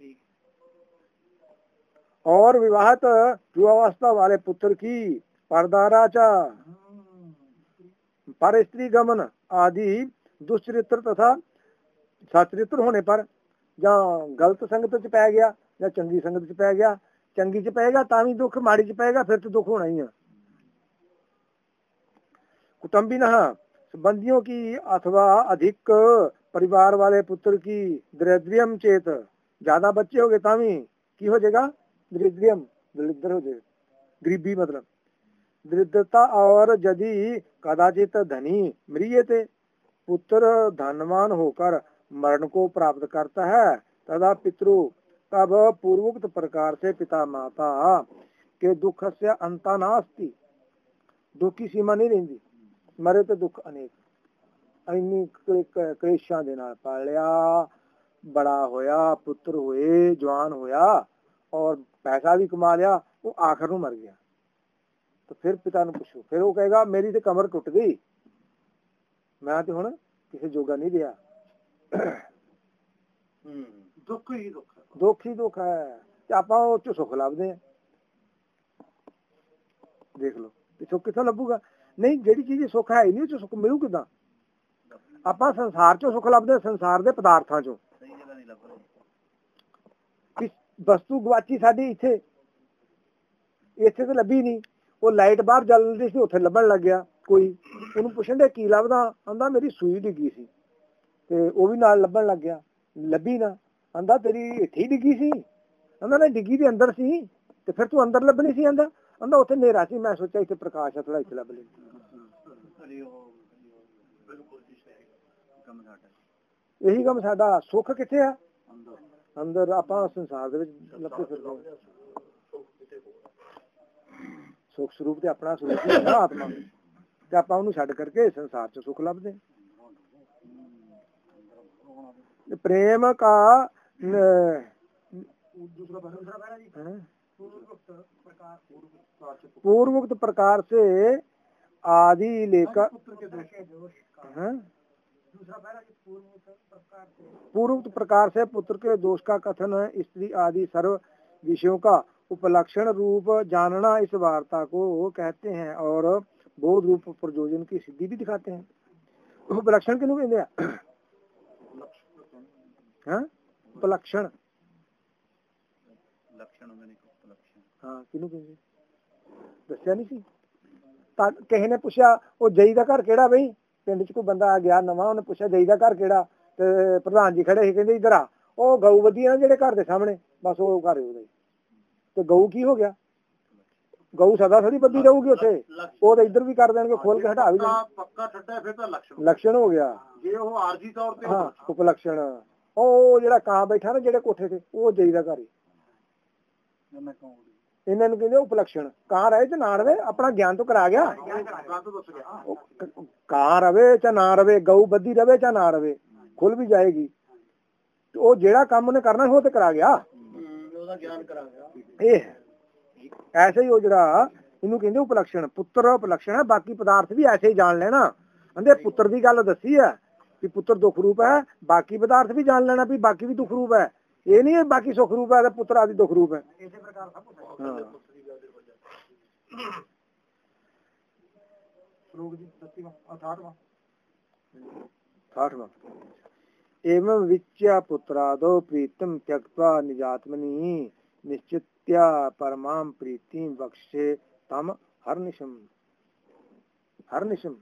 और विवाहित युवावस्था वाले पुत्र की परदाराचा पर स्त्री गमन आदि दुष्चरित्र तथा सचरित्र होने पर, या गलत संगत च पै गया या चंगी संगत च पै गया, चंगी च पेगा ता भी दुख, माड़ी च पेगा फिर तो दुख होना ही है। कुटुम्बिनः, संबंधियों की अथवा अधिक परिवार वाले पुत्र की दरिद्रियम चेत, ज्यादा बच्चे हो गए तावी की हो जाएगा दरिद्रियम, दरिद्र हो जाएगा, गरीबी मतलब दरिद्रता। और यदि कदाचित धनी मृियते, पुत्र धनवान होकर मरण को प्राप्त करता है, तदा पितृ, तब पूर्वोक्त प्रकार से पिता माता के दुख से अंता नास्ति, दुख की सीमा नहीं रहती, मरे तो दुख अनेक। ਇੰਨੀ ਕਲੇਸ਼ਾਂ ਦੇ ਨਾਲ ਪਾਲਿਆ, ਬੜਾ ਹੋਇਆ, ਪੁੱਤਰ ਹੋਏ, ਜਵਾਨ ਹੋਇਆ ਔਰ ਪੈਸਾ ਵੀ ਕਮਾ ਲਿਆ, ਉਹ ਆਖਰ ਨੂੰ ਮਰ ਗਿਆ। ਤਾਂ ਫਿਰ ਪਿਤਾ ਨੂੰ ਪੁੱਛੋ, ਫਿਰ ਉਹ ਕਹੇਗਾ ਮੇਰੀ ਤੇ ਕਮਰ ਟੁੱਟ ਗਈ, ਮੈਂ ਤੇ ਹੁਣ ਕਿਸੇ ਜੋਗਾ ਨਹੀਂ ਰਿਹਾ। ਦੁੱਖ ਹੀ ਦੁੱਖ, ਦੁੱਖ ਹੀ ਦੁੱਖ ਹੈ ਤੇ ਆਪਾਂ ਉਹ ਚ ਸੁੱਖ ਲੱਭਦੇ ਆ। ਦੇਖ ਲਓ ਤੇ ਸੁੱਖ ਕਿੱਥੋਂ ਲੱਭੂਗਾ? ਨਹੀਂ, ਜਿਹੜੀ ਚੀਜ਼ ਸੁੱਖ ਹੈ ਹੀ ਨਹੀਂ, ਉਹ ਚ ਸੁੱਖ ਮਿਲੂ ਕਿੱਦਾਂ? ਆਪਾਂ ਸੰਸਾਰ ਚੋਂ ਸੁੱਖ ਲੱਭਦੇ, ਸੰਸਾਰ ਦੇ ਪਦਾਰਥਾਂ ਚੋਂ। ਵਸਤੂ ਗਵਾਚੀ ਸਾਡੀ ਇੱਥੇ, ਇੱਥੇ ਤੇ ਲੱਭੀ ਨਹੀਂ। ਉਹ ਲਾਈਟ ਬਾਹਰ ਜਲਦੀ ਸੀ, ਉੱਥੇ ਲੱਭਣ ਲੱਗ ਗਿਆ ਕੋਈ, ਉਹਨੂੰ ਪੁੱਛਣ ਦੇ ਕੀ ਲੱਭਦਾ, ਆਂਦਾ ਮੇਰੀ ਸੂਈ ਡਿੱਗੀ ਸੀ, ਤੇ ਉਹ ਵੀ ਨਾਲ ਲੱਭਣ ਲੱਗ ਗਿਆ, ਲੱਭੀ ਨਾ। ਆਂਦਾ ਤੇਰੀ ਇੱਥੇ ਹੀ ਡਿੱਗੀ ਸੀ, ਆਂਦਾ ਨਾ ਡਿੱਗੀ ਦੇ ਅੰਦਰ ਸੀ, ਤੇ ਫਿਰ ਤੂੰ ਅੰਦਰ ਲੱਭਣੀ ਸੀ। ਆਂਦਾ ਆਂਦਾ ਉੱਥੇ ਹਨੇਰਾ ਸੀ, ਮੈਂ ਸੋਚਿਆ ਇੱਥੇ ਪ੍ਰਕਾਸ਼ ਆ, ਥੋੜਾ ਇੱਥੇ ਲੱਭ ਲਈ। ਇਹੀ ਕੰਮ ਸਾਡਾ। ਸੁੱਖ ਕਿੱਥੇ ਆ? ਅੰਦਰ। ਆਪਾਂ ਸੰਸਾਰ ਦੇ ਵਿੱਚ ਲੱਭਦੇ ਫਿਰਦੇ। ਸੁੱਖ ਸਰੂਪ ਤੇ ਆਪਣਾ ਸਰੂਪ ਹੀ ਹੈ ਆਤਮਾ, ਤੇ ਆਪਾਂ ਉਹਨੂੰ ਛੱਡ ਕਰਕੇ ਸੰਸਾਰ ਚ ਸੁੱਖ ਲੱਭਦੇ। प्रेम का पूर्वोक्त प्रकार से आदि लेकर पूर्वोक्त प्रकार से पुत्र के दोष का कथन स्त्री आदि सर्व विषयों का उपलक्षण रूप जानना इस वार्ता को कहते हैं और बोध रूप प्रयोजन की सिद्धि भी दिखाते हैं। उपलक्षण किन्हों कहते हैं? उपलक्षण हाँ किन्हों कहते? दसिया नहीं सी। ਕਿਸੇ ਨੇ ਪੁੱਛਿਆ ਉਹ ਜਈ ਦਾ ਘਰ ਕਿਹੜਾ ਬਈ? ਪਿੰਡ ਚ ਕੋਈ ਬੰਦਾ ਆ ਗਿਆ ਨਵਾਂ, ਉਹਨੇ ਪੁੱਛਿਆ ਜਈ ਦਾ ਘਰ ਕਿਹੜਾ? ਤੇ ਪ੍ਰਧਾਨ ਜੀ ਖੜੇ ਸੀ, ਕਹਿੰਦੇ ਇੱਧਰ ਆ, ਉਹ ਗਊ ਵਧੀਆ ਨਾ ਜਿਹੜੇ ਘਰ ਦੇ ਸਾਹਮਣੇ, ਬਸ ਉਹ ਘਰ ਉਹਦੇ। ਤੇ ਗਊ ਕੀ ਹੋ ਗਿਆ? ਗਊ ਸਦਾ ਥੋੜੀ ਬੱਦੀ ਰਹੂਗੀ ਉੱਥੇ, ਉਹ ਤਾਂ ਇੱਧਰ ਵੀ ਕਰ ਦੇਣਗੇ, ਖੋਲ ਕੇ ਹਟਾ ਵੀ ਦੇਣਗੇ। ਪੱਕਾ ਠੱਡਾ ਫਿਰ ਤਾਂ ਲਕਸ਼ਣ ਲਕਸ਼ਣ ਹੋ ਗਿਆ। ਜੇ ਉਹ ਆਰਜੀ ਤੌਰ ਤੇ ਹਾਂ ਉਪਲਕਸ਼ਣ। ਉਹ ਜਿਹੜਾ ਕਾਂ ਬੈਠਾ ਨਾ ਜਿਹੜੇ ਕੋਠੇ ਤੇ, ਉਹ ਜਈ ਦਾ ਘਰ ਹੀ। ਇਹਨਾਂ ਨੂੰ ਕਹਿੰਦੇ ਉਪਲਕਸ਼ਣ। ਕਾਂ ਰਹੇ ਚ ਨਾ ਰਵੇ, ਆਪਣਾ ਗਿਆਨ ਤੋਂ ਕਰਾ ਗਿਆ। ਕਾਂ ਰਵੇ ਜਾਂ ਨਾ ਰਵੇ, ਗਊ ਬੱਦੀ ਰਵੇ ਜਾਂ ਨਾ ਰਵੇ, ਖੁੱਲ ਵੀ ਜਾਏਗੀ। ਉਹ ਜਿਹੜਾ ਕੰਮ ਉਹਨੇ ਕਰਨਾ ਉਹ ਤੇ ਕਰਾ ਗਿਆ, ਉਹਦਾ ਗਿਆਨ ਕਰਾ ਗਿਆ। ਇਹ ਐਸੇ ਹੀ ਉਹ ਜਿਹੜਾ ਇਹਨੂੰ ਕਹਿੰਦੇ ਉਪਲਕਸ਼ਣ। ਪੁੱਤਰ ਉਪਲਕਸ਼ਣ ਹੈ, ਬਾਕੀ ਪਦਾਰਥ ਵੀ ਐਸੇ ਹੀ ਜਾਣ ਲੈਣਾ। ਕਹਿੰਦੇ ਪੁੱਤਰ ਦੀ ਗੱਲ ਦੱਸੀ ਹੈ ਕਿ ਪੁੱਤਰ ਦੁੱਖ ਰੂਪ ਹੈ, ਬਾਕੀ ਪਦਾਰਥ ਵੀ ਜਾਣ ਲੈਣਾ ਵੀ ਬਾਕੀ ਵੀ ਦੁੱਖ ਰੂਪ ਹੈ। ਇਹ ਨਹੀਂ ਹੈ ਬਾਕੀ ਸੁੱਖ ਰੂਪ ਹੈ ਤੇ ਪੁੱਤਰ ਆਦਿ ਦੁੱਖ ਰੂਪ ਹੈ। ਇਸੇ ਪ੍ਰਕਾਰ ਸਭ ਕੁਝ अठारहवां एवं विच्य पुत्रादो प्रीतम त्यक्त्वा निजात्मनि निश्चित्या परमां प्रीतिं वक्षे तम हरनिशम। हरनिशम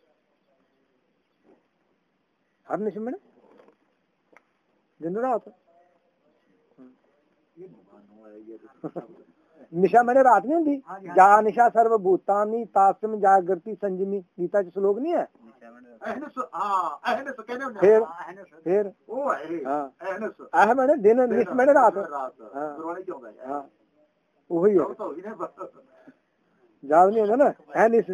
हरनिशम मैंने दिन रात निशा मैंने रात नहीं होती। जा निशा सर्वभूतानि तास्म जागृति संजमी, गीता च श्लोक नहीं है? फिर फिर आह मैंने दिन, निश मैंने रात। हाँ वही है, याद नहीं होता ना, है निश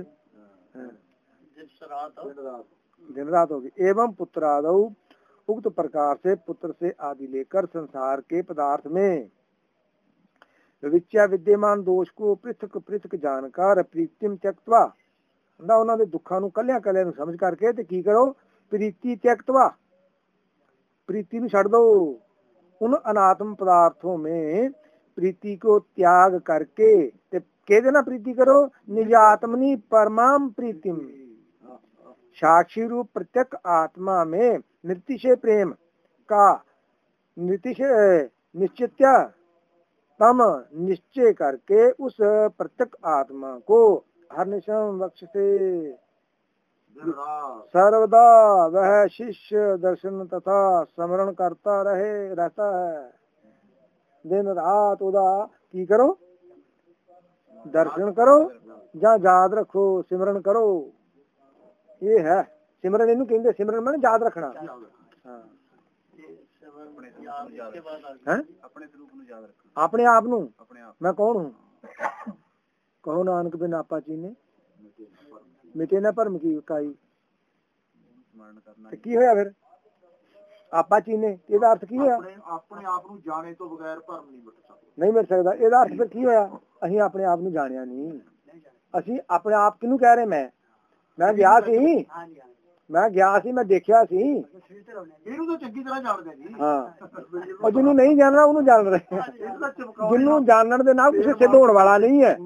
दिन रात होगी। एवं पुत्रादौ उक्त प्रकार से पुत्र से आदि लेकर संसार के पदार्थ में विच्या विद्यमान दोष को पृथक पृथक जानकर प्रीतिम त्यक्त्वा, ਉਹਨਾਂ ਦੇ ਦੁੱਖਾਂ ਨੂੰ ਕੱਲਿਆਂ ਕੱਲਿਆਂ ਨੂੰ ਸਮਝ ਕਰਕੇ ਤੇ ਕੀ ਕਰੋ? ਪ੍ਰੀਤੀ त्यक्त्वा, प्रीति ਨੂੰ ਛੱਡ दो। उन अनात्म पदार्थों में प्रीति को त्याग करके ते कहदे ना प्रीति करो? निजात्मनि परमाम प्रीतिम, साक्षी रूप प्रत्यक आत्मा में निर्तिशय प्रेम का निर्तिशय निश्चित्या तम निश्चय करके उस प्रत्यक आत्मा को हरनिशम वक्ष से सर्वदा वह शिष्य दर्शन तथा स्मरण करता रहे रहता है। दिन रात ਉਹਦਾ ਕੀ ਕਰੋ, ਦਰਸ਼ਨ ਕਰੋ ਜਾਂ ਯਾਦ ਰੱਖੋ, ਸਿਮਰਨ ਕਰੋ। ਇਹ ਹੈ ਸਿਮਰਨ, ਇਹਨੂੰ ਕਹਿੰਦੇ ਸਿਮਰਨ ਮਨ ਯਾਦ ਰੱਖਣਾ। ਹਾਂ, ਹੈ ਆਪਣੇ ਸਰੂਪ ਨੂੰ ਯਾਦ ਰੱਖਣਾ, ਆਪਣੇ ਆਪ ਨੂੰ। ਮੈਂ ਕੌਣ ਹੂੰ? ਕਹੋ ਨਾਨਕ ਬਿਨ ਆਪਾ ਚੀਨੇ, ਮਿਟੇ ਨਾ ਭਰਮ ਕੀ ਕਾਈ। ਤੇ ਕੀ ਹੋਇਆ ਫਿਰ? ਆਪਾ ਚੀਨੇ, ਇਹਦਾ ਅਰਥ ਕੀ ਹੋਇਆ? ਆਪਣੇ ਆਪ ਨੂੰ ਜਾਣੇ ਤੋਂ ਬਗੈਰ ਭਰਮ ਨਹੀਂ ਮਿਟ ਸਕਦਾ, ਨਹੀਂ ਮਿਟ ਸਕਦਾ। ਇਹਦਾ ਅਰਥ ਫਿਰ ਕੀ ਹੋਇਆ? ਅਸੀਂ ਆਪਣੇ ਆਪ ਨੂੰ ਜਾਣਿਆ ਨਹੀਂ। ਅਸੀਂ ਆਪਣੇ ਆਪ ਕਿਹਨੂੰ ਕਹਿ ਰਹੇ? ਮੈਂ ਮੈਂ ਗਿਆ ਸੀ, ਮੈਂ ਗਿਆ ਸੀ, ਮੈਂ ਦੇਖਿਆ ਸੀ। ਇਹਨੂੰ ਤਾਂ ਚੰਗੀ ਤਰ੍ਹਾਂ ਜਾਣਦੇ ਜੀ। ਹਾਂ, ਉਹ ਜਿਹਨੂੰ ਨਹੀਂ ਜਾਣਨਾ ਉਹਨੂੰ ਜਾਣ ਰਹੇ। ਜਿਹਨੂੰ ਜਾਣਨ ਦੇ ਨਾਲ ਕਿਸੇ ਸਿੱਧ ਹੋਣ ਵਾਲਾ ਨਹੀਂ ਹੈ,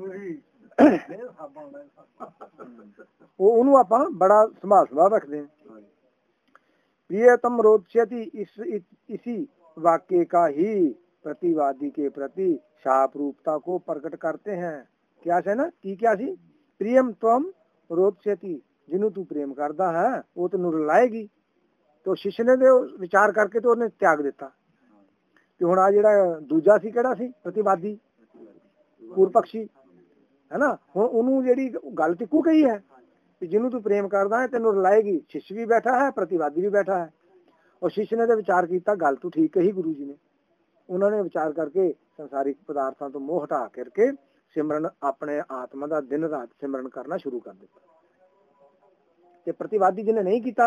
ਉਹ ਉਹਨੂੰ ਆਪਾਂ ਬੜਾ ਸੰਭਾਲ ਸੰਭਾਲ ਰੱਖਦੇ ਹਾਂ। प्रियतम रोचयति इस इसी वाक्य का ही प्रतिवादी के प्रति शाप रूपता को प्रकट करते हैं। क्या है ना की क्या सी? प्रियम तम रोचयति, जिन्हों तू प्रेम करता है वो तेन रुलाएगी। तो शिष्य ने तो विचार करके तो उन्हें त्याग दिता। ਤੇ ਹੁਣ ਆ ਜਿਹੜਾ ਦੂਜਾ ਸੀ ਕਿਹੜਾ ਸੀ? ਪ੍ਰਤੀਵਾਦੀ, ਪੂਰਵ ਪਕਸ਼ੀ ਹੈ ਨਾ। ਹੁਣ ਉਹਨੂੰ ਜਿਹੜੀ ਗੱਲ ਟਿੱਕੂ ਕਹੀ ਹੈ कि जिन्हों तू प्रेम करदा है तेन रुलाएगी। शिष्य भी बैठा है, प्रतिवादी भी बैठा है। और शिष्य ने तो विचार किया गल तू ठीक कही गुरु जी ने। उन्होंने विचार करके संसारिक पदार्थों तो मोह हटा करके सिमरन अपने आत्मा का दिन रात सिमरन करना शुरू कर दिता। ते प्रतिवादी जिन्हें नहीं किया,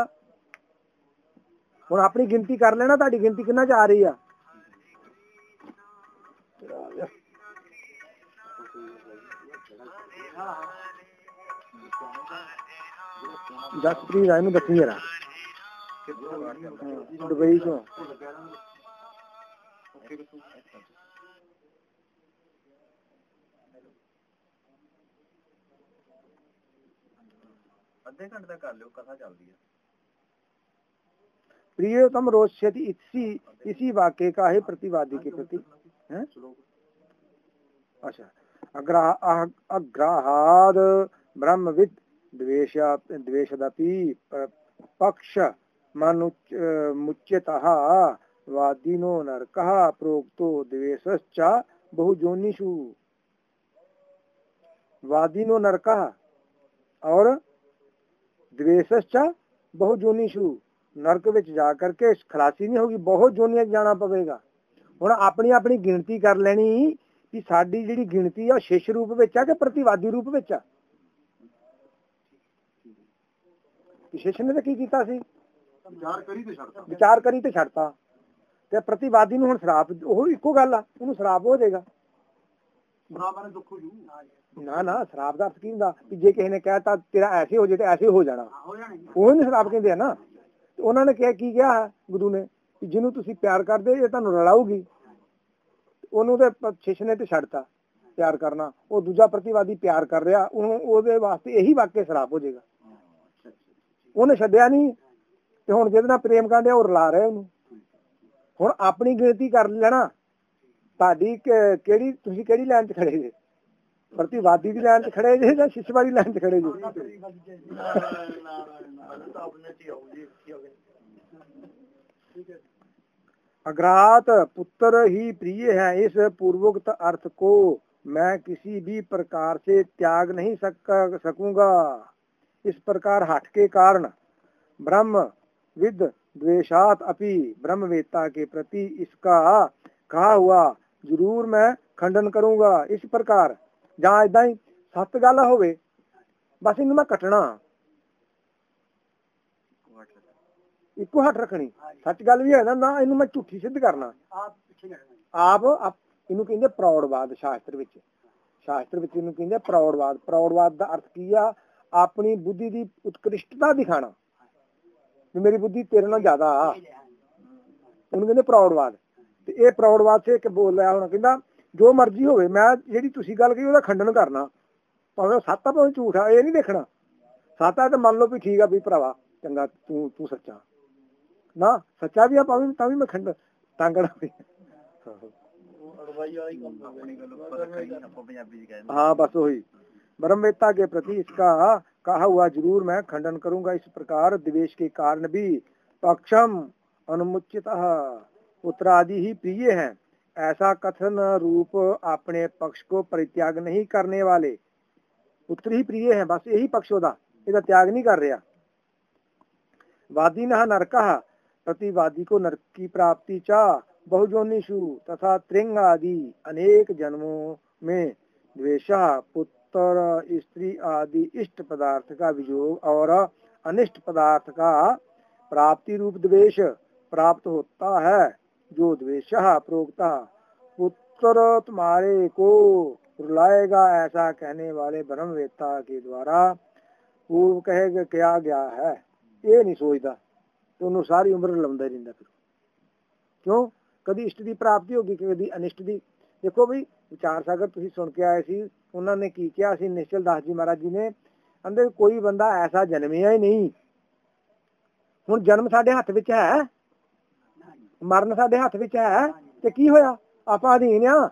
हुण अपनी गिनती कर लेना, तुहाडी गिनती किन्ना च आ रही है? जसप्रीत है, दसी जरा दुबई चो। अद्धे घंटे तक कर लो, कथा चलती है। प्रियतम रोचयति इसी इसी वाक्य का है प्रतिवादी के प्रति है। अच्छा, अग्रा अग्राहाद ब्रह्मविद द्वेष द्वेषदपि पक्ष मुच्यतः वादिनो नरकः प्रोक्तो द्वेषश्च बहुजोनिषु। वादिनो नरकः और द्वेषश्च बहुजोनिषु, नरक विच जा करके खलासी नहीं होगी, बहुत जोनियां जाना पवेगा। हुण अपनी अपनी गिनती कर लेनी कि साडी जिहड़ी गिनती है शिष्य रूप विच है कि प्रतिवादी रूप विच है। शिष्य ने तो की कीता सी? विचार करी ते छड्डता, विचार करी ते छड्डता। ते प्रतिवादी नूं हुण श्राप, ओह इक्को गल आ, ओनूं श्राप हो जाएगा। ना ना, श्राप का अर्थ की हुंदा कि जे किसी ने कहता तेरा ऐसे हो जाए तो ऐसे हो जाना, ਉਹ ਨਹੀਂ श्राप कहते हैं ना। तो उन्होंने क्या की किया गुरु ने कि जिन्हों तुसी प्यार करदे ये तुहानूं रलाऊगी। ਉਹਨੂੰ ਤੇ शिष्य ने ते छड्डता प्यार करना, ਉਹ दूजा प्रतिवादी प्यार कर रहा, ਉਹਨੂੰ ਉਹਦੇ वास्ते यही वाक्य श्राप हो जाएगा। ਉਹਨੇ ਛੱਡਿਆ ਨਹੀਂ ਤੇ ਹੁਣ ਜਿਹਦੇ ਨਾਲ ਪ੍ਰੇਮ ਕਰਦੇ ਉਹ ਰਲਾ ਰਹੇ ਉਹਨੂੰ। ਹੁਣ ਆਪਣੀ ਗਿਣਤੀ ਕਰ ਲੈਣਾ, ਤੁਹਾਡੀ ਕਿਹੜੀ, ਤੁਸੀਂ ਕਿਹੜੀ ਲਾਈਨ 'ਚ ਖੜੇ ਜੇ? प्रतिवादी की लाइन खड़े जे या शिष्य वाली लाइन खड़े जे? अग्रात पुत्र ही प्रिय है, इस पूर्वोक्त अर्थ को मैं किसी भी प्रकार से त्याग नहीं सक सकूंगा। इस प्रकार हठ के कारण ब्रह्म विद द्वेषात अपि ब्रह्मवेत्ता के प्रति इसका कहा हुआ जरूर मैं खंडन करूंगा। इस प्रकार ਜਾਂ ਏਦਾਂ ਹੀ ਸੱਤ ਗੱਲ ਹੋਵੇ, ਬਸ ਇਹਨੂੰ ਮੈਂ ਕੱਟਣਾ, ਇੱਕੋ ਹੱਟ ਰੱਖਣੀ। ਸੱਚ ਗੱਲ ਵੀ ਹੈ ਨਾ, ਨਾ ਇਹਨੂੰ ਮੈਂ ਝੂਠੀ ਸਿੱਧ ਕਰਨਾ। ਆਪ ਇਹਨੂੰ ਕਹਿੰਦੇ ਪ੍ਰੌੜਵਾਦ ਸ਼ਾਸਤਰ ਵਿੱਚ। ਸ਼ਾਸਤਰ ਵਿੱਚ ਇਹਨੂੰ ਕਹਿੰਦੇ ਪ੍ਰੌੜਵਾਦ। ਪ੍ਰੌੜਵਾਦ ਦਾ ਅਰਥ ਕੀ ਆ? ਆਪਣੀ ਬੁੱਧੀ ਦੀ ਉਤਕ੍ਰਿਸ਼ਟਤਾ ਦਿਖਾਣਾ, ਵੀ ਮੇਰੀ ਬੁੱਧੀ ਤੇਰੇ ਨਾਲ ਜ਼ਿਆਦਾ ਆ, ਉਹਨੂੰ ਕਹਿੰਦੇ ਪ੍ਰੌੜਵਾਦ। ਤੇ ਇਹ ਪ੍ਰੌੜਵਾਦ ਸੇ ਇੱਕ ਬੋਲ ਰਿਹਾ ਹੁਣ, ਕਹਿੰਦਾ ਜੋ ਮਰਜ਼ੀ ਹੋਵੇ, ਮੈਂ ਜਿਹੜੀ ਤੁਸੀਂ ਗੱਲ ਕਹੀ ਉਹਦਾ ਖੰਡਨ ਕਰਨਾ, ਭਾਵੇਂ ਸੱਤ ਆ ਭਾਵੇਂ ਝੂਠ ਆ, ਇਹ ਨਹੀਂ ਦੇਖਣਾ। ਸੱਤ ਆ ਤੇ ਮੰਨ ਲਓ ਵੀ ਠੀਕ ਆ, ਵੀ ਭਰਾਵਾ ਚੰਗਾ ਤੂੰ ਤੂੰ ਸੱਚਾ ਨਾ, ਸੱਚਾ ਵੀ ਆ ਭਾਵੇਂ ਤਾਂ ਵੀ ਮੈਂ ਖੰਡ ਟਾਂਗਣਾ। हाँ बस वही ब्रह्मवेत्ता के प्रति इसका कहा हुआ जरूर मैं खंडन करूंगा। इस प्रकार द्वेष के कारण भी पक्षम अनुमुचित उत्तरादि ही प्रिय है। ऐसा कथन रूप अपने पक्ष को परित्याग नहीं करने वाले उत्तर ही प्रिय है। बस यही पक्ष होदा, ਇਹਦਾ त्याग नहीं कर रहा। वादी न नरक, प्रतिवादी को नरक की प्राप्ति चा बहुजोनिषु तथा त्रिंग आदि अनेक जन्मों में द्वेषा पुत्र स्त्री आदि इष्ट पदार्थ का वियोग और अनिष्ट पदार्थ का प्राप्ति रूप द्वेष प्राप्त होता है। जो द्वेष प्रोक्ता पुत्र तुम्हारे को रुलाएगा ऐसा कहने वाले ब्रह्मवेत्ता के द्वारा पूर्व कहे किया गया है, ये नहीं सोचता तो उन्होंने सारी उम्र लंबा रहता। फिर क्यों? कभी इष्ट की प्राप्ति होगी, कभी अनिष्ट की। देखो भाई विचार सागर तुम सुन के आए सी, उन्होंने की किया सी निश्चल दास जी महाराज जी ने अंदर कोई बंदा ऐसा जन्मिया ही नहीं। हुण जन्म साडे हथ विच है, मरण साडे हथ विच है, ते की होया? आपां अधीन आ,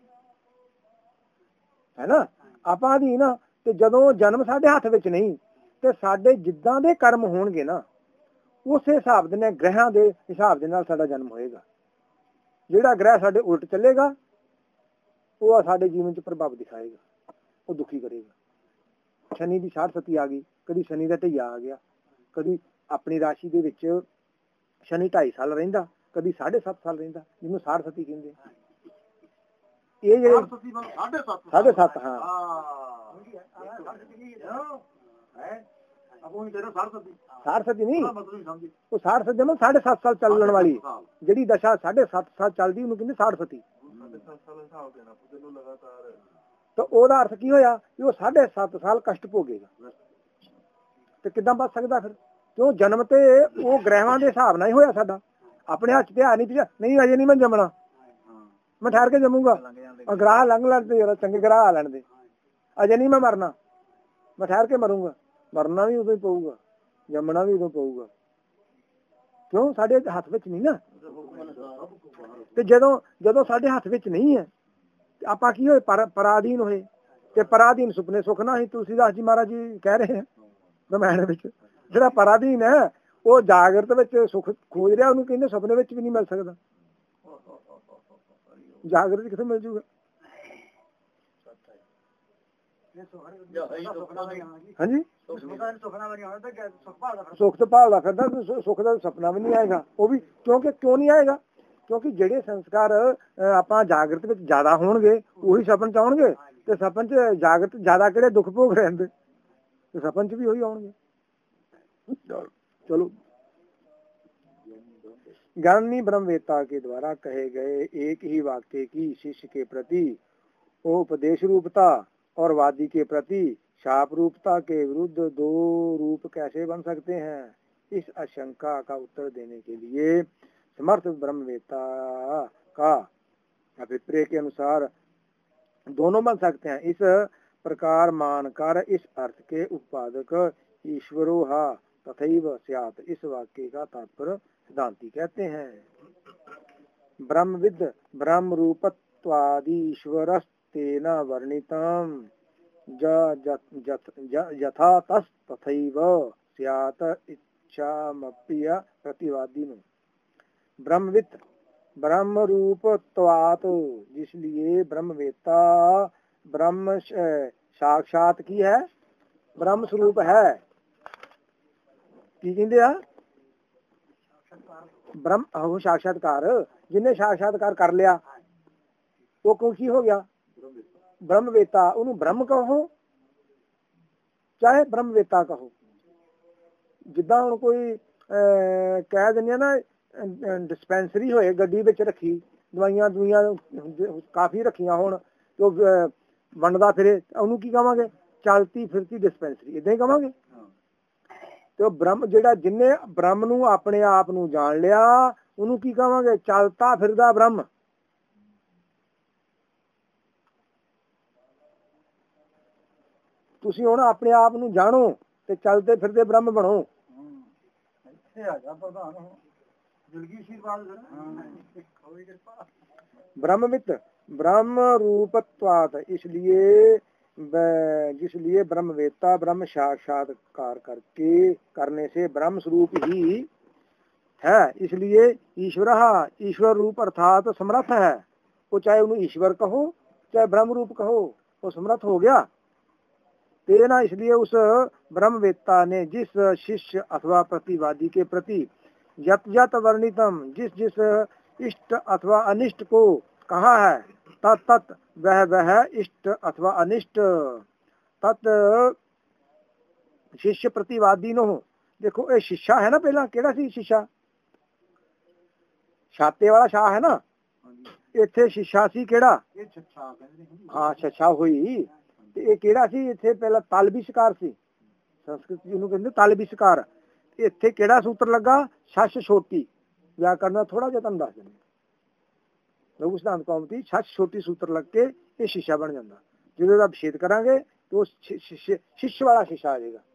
है ना, आपां अधीन आ। ते जदों जन्म साडे हथ विच नहीं ते साडे जिद्दां दे कर्म होणगे ना, उस हिसाब दे ग्रहां दे हिसाब दे नाल साडा जन्म होएगा। जिहड़ा ग्रह साडे उल्ट चलेगा वो साडे जीवन च प्रभाव दिखाएगा, वो दुखी करेगा। शनि की साढ़ सती आ गई, कभी शनि का ढैया आ गया, कभी अपनी राशि दे विच शनि ढाई साल रहिंदा, कभी साढ़े सत्त साल रहिंदा, जिन्होंने साढ़ सती कहंदे। ये जेहड़े साढ़े सत्त, हाँ साढ़ सती नहीं, वो साढ़ सती मतलब साढ़े सत्त साल चलने वाली जिहड़ी दशा साढ़े सत्त साल चलदी उन्होंने कहंदे साढ़ सती। तो ओहदा अर्थ की होया कि वो साढ़े सत्त साल कष्ट भोगेगा ते किदां बच सकदा फिर? क्यों? जन्म ते वो ग्रहां दे हिसाब नाल ही होया साडा, अपने हथ ते है नहीं। पिछा नहीं अजे नहीं मैं जमना, मैं ठहर के जमूंगा, ग्राह लंघ लैण चंगे ग्राह आ लैण दे, अजे नहीं मैं मरना, मैं ठहर के मरूंगा। मरना भी उदों ही पऊगा, जमना भी उदों पऊगा। क्यों? साडे हथ विच नहीं ना। ते जदों जदों साडे हथ विच नहीं है आपां की होए? पर पराधीन होए। ते पराधीन सुपने सुख ना ही तुलसीदास जी महाराज जी कह रहे हैं रामायण विच। जिहड़ा पराधीन है वो जागृत विच सुख खोज रहा, उन्होंने कहंदे सुपने विच भी नहीं मिल सकदा, जागृत कित्थों मिल जूगा? हाँ जी, सुख तो भालदा फिरदा, सुख का सपना भी नहीं आएगा। वो भी क्योंकि क्यों नहीं आएगा? क्योंकि ਜਿਹੜੇ संस्कार ਆਪਾਂ जागृत ਵਿੱਚ ਜ਼ਿਆਦਾ ਹੋਣਗੇ ਉਹੀ ਸਪਨ ਚ ਆਉਣਗੇ, ਤੇ ਸਪਨ ਚ ਜਾਗਰਤ ਜ਼ਿਆਦਾ ਕਿਹੜੇ ਦੁੱਖ ਭੋਗ ਰਹੇ ਹੁੰਦੇ, ਤੇ ਸਪਨ ਚ ਵੀ ਉਹੀ ਆਉਣਗੇ। चलो ज्ञानी ब्रह्मवेत्ता के द्वारा कहे गए एक ही वाक्य की शिष्य के प्रति उपदेश रूपता और वादी के प्रति शाप रूपता के विरुद्ध दो रूप कैसे बन सकते हैं? इस आशंका का उत्तर देने के लिए समर्थ ब्रह्मवेत्ता का अभिप्राय के अनुसार दोनों बन सकते हैं। इस प्रकार मानकर इस अर्थ के उत्पादक ईश्वरो हा तथैव स्यात् इस वाक्य का तात्पर्य सिद्धांती कहते हैं। ब्रह्मविद ब्रह्म रूपत्वादि ईश्वरस्तेन वर्णितम् यथा तस् तथैव स्यात् इच्छामप्य प्रतिवादिनो। ब्रह्मविद ब्रह्म रूपत्वात्, जिसलिए ब्रह्मवेत्ता ब्रह्म साक्षात की है, ब्रह्म स्वरूप है। की कहते हैं? ब्रह्म हो साक्षात्कार, जिन्हें साक्षात्कार कर लिया वो कौन सी हो गया? ब्रह्मवेत्ता। उन्हें ब्रह्म कहो चाहे ब्रह्मवेत्ता कहो। जिदा हम कोई कह दें ना डिस्पेंसरी होए गड्डी विच रखी, दवाइयां दुआइयां काफी रखिया होण तो वंडदा फिरे, उन्होंने की कहांगे? चलती फिरती डिस्पेंसरी, इदां ही कहांगे। तो ब्रह्म जिहड़ा जिन्ने ब्रह्म नूं अपने आप नूं जान लिया उन्होंने की कहांगे? चलता फिरदा ब्रह्म। तुसीं हुण अपने आप नूं जाणो ते चलते फिरदे ब्रह्म बनो। ब्रह्मविद ब्रह्म रूपत्वात्, इसलिए जिसलिए ब्रह्मवेत्ता ब्रह्म साक्षात्कार करके करने से ब्रह्म स्वरूप ही है, इसलिए ईश्वर ईश्वर रूप अर्थात समर्थ है। वो चाहे उन्हें ईश्वर कहो चाहे ब्रह्म रूप कहो, वो समर्थ हो गया। तेना इसलिए उस ब्रह्मवेत्ता ने जिस शिष्य अथवा प्रतिवादी के प्रति यत यत वर्णितम जिस जिस इष्ट अथवा अनिष्ट को कहा है, तत् तत् वह वह इष्ट अथवा अनिष्ट तत् शिष्य प्रतिवादी नो। देखो ये शिष्या है ना, पहला केड़ा सी शिष्या, छाते वाला शाह है ना, इत्थे शिष्या सी केड़ा, हाँ छछा हुई। ਤੇ ਇਹ ਕਿਹੜਾ ਸੀ ਇੱਥੇ ਪਹਿਲਾਂ ਤਾਲਬੀ ਸ਼ਿਕਾਰ ਸੀ, ਸੰਸਕ੍ਰਿਤ ਜਿਹਨੂੰ ਕਹਿੰਦੇ ਤਾਲਬੀ ਸ਼ਿਕਾਰ। ਇੱਥੇ ਕਿਹੜਾ ਸੂਤਰ ਲੱਗਾ, ਛਛ ਛੋਟੀ। ਵਿਆਕਰਨ ਦਾ ਥੋੜਾ ਜਿਹਾ ਤੁਹਾਨੂੰ ਦੱਸ ਦਿੰਦੇ, ਲਘੂ ਸਿਧਾਂਤ ਕੌਮਤੀ ਛਛ ਛੋਟੀ ਸੂਤਰ ਲੱਗ ਕੇ ਇਹ ਸ਼ੀਸ਼ਾ ਬਣ ਜਾਂਦਾ। ਜਦੋਂ ਇਹਦਾ ਵਿਛੇਦ ਕਰਾਂਗੇ तो शिष्य वाला शिष्य आ जाएगा।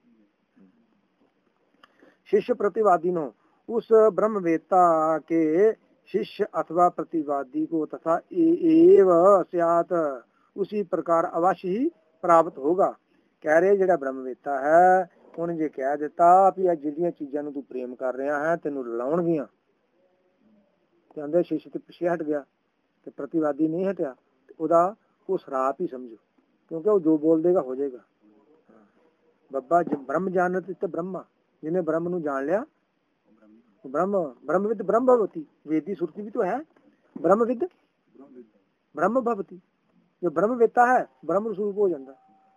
शिष्य प्रतिवादी नो उस ब्रह्मवेत्ता के शिष्य अथवा प्रतिवादी को तथा एव स्यात् उसी प्रकार अवश्य ही प्राप्त होगा। कह रहे जेड़ा ब्रह्मवेत्ता है उन्हें जे कह दिता भी आ जिहड़ियां चीजां नूं तू प्रेम कर रहा है तेनों लाउणगियां, कहंदे शिष्य ते पिछे हट गया ते प्रतिवादी नहीं हटिया, ओदा वो श्राप ही समझो, क्योंकि वो जो बोल देगा हो जाएगा। बब्बा ब्रह्म जानत ते ब्रह्मा, जिन्हें ब्रह्म नूं जान लिया ब्रह्म ब्रह्मविद ब्रह्म भवती। वेदी सुरती भी तो है ब्रह्मविद ब्रह्म भवती। जो ब्रह्मवेत्ता है ब्रह्म स्वरूप हो जाता।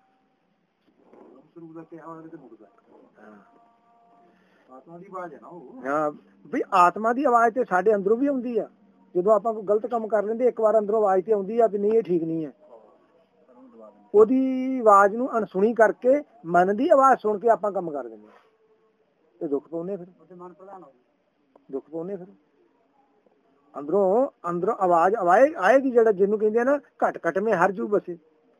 हाँ भी आत्मा की आवाज तो साडे अंदरों भी आउंदी आ। जो आप गलत काम कर लेंगे एक बार अंदरों आवाज तो आउंदी आ भी नहीं ये ठीक नहीं है, ओदी आवाज नूं अनसुनी करके मन की आवाज सुन के आप काम कर देंगे ते दुख पाउने, फिर दुख पाउने। फिर अंदरों अंदरों आवाज आवाए आएगी जड़ा जिन्हों कहते हैं ना घट घट में हर जू बसे,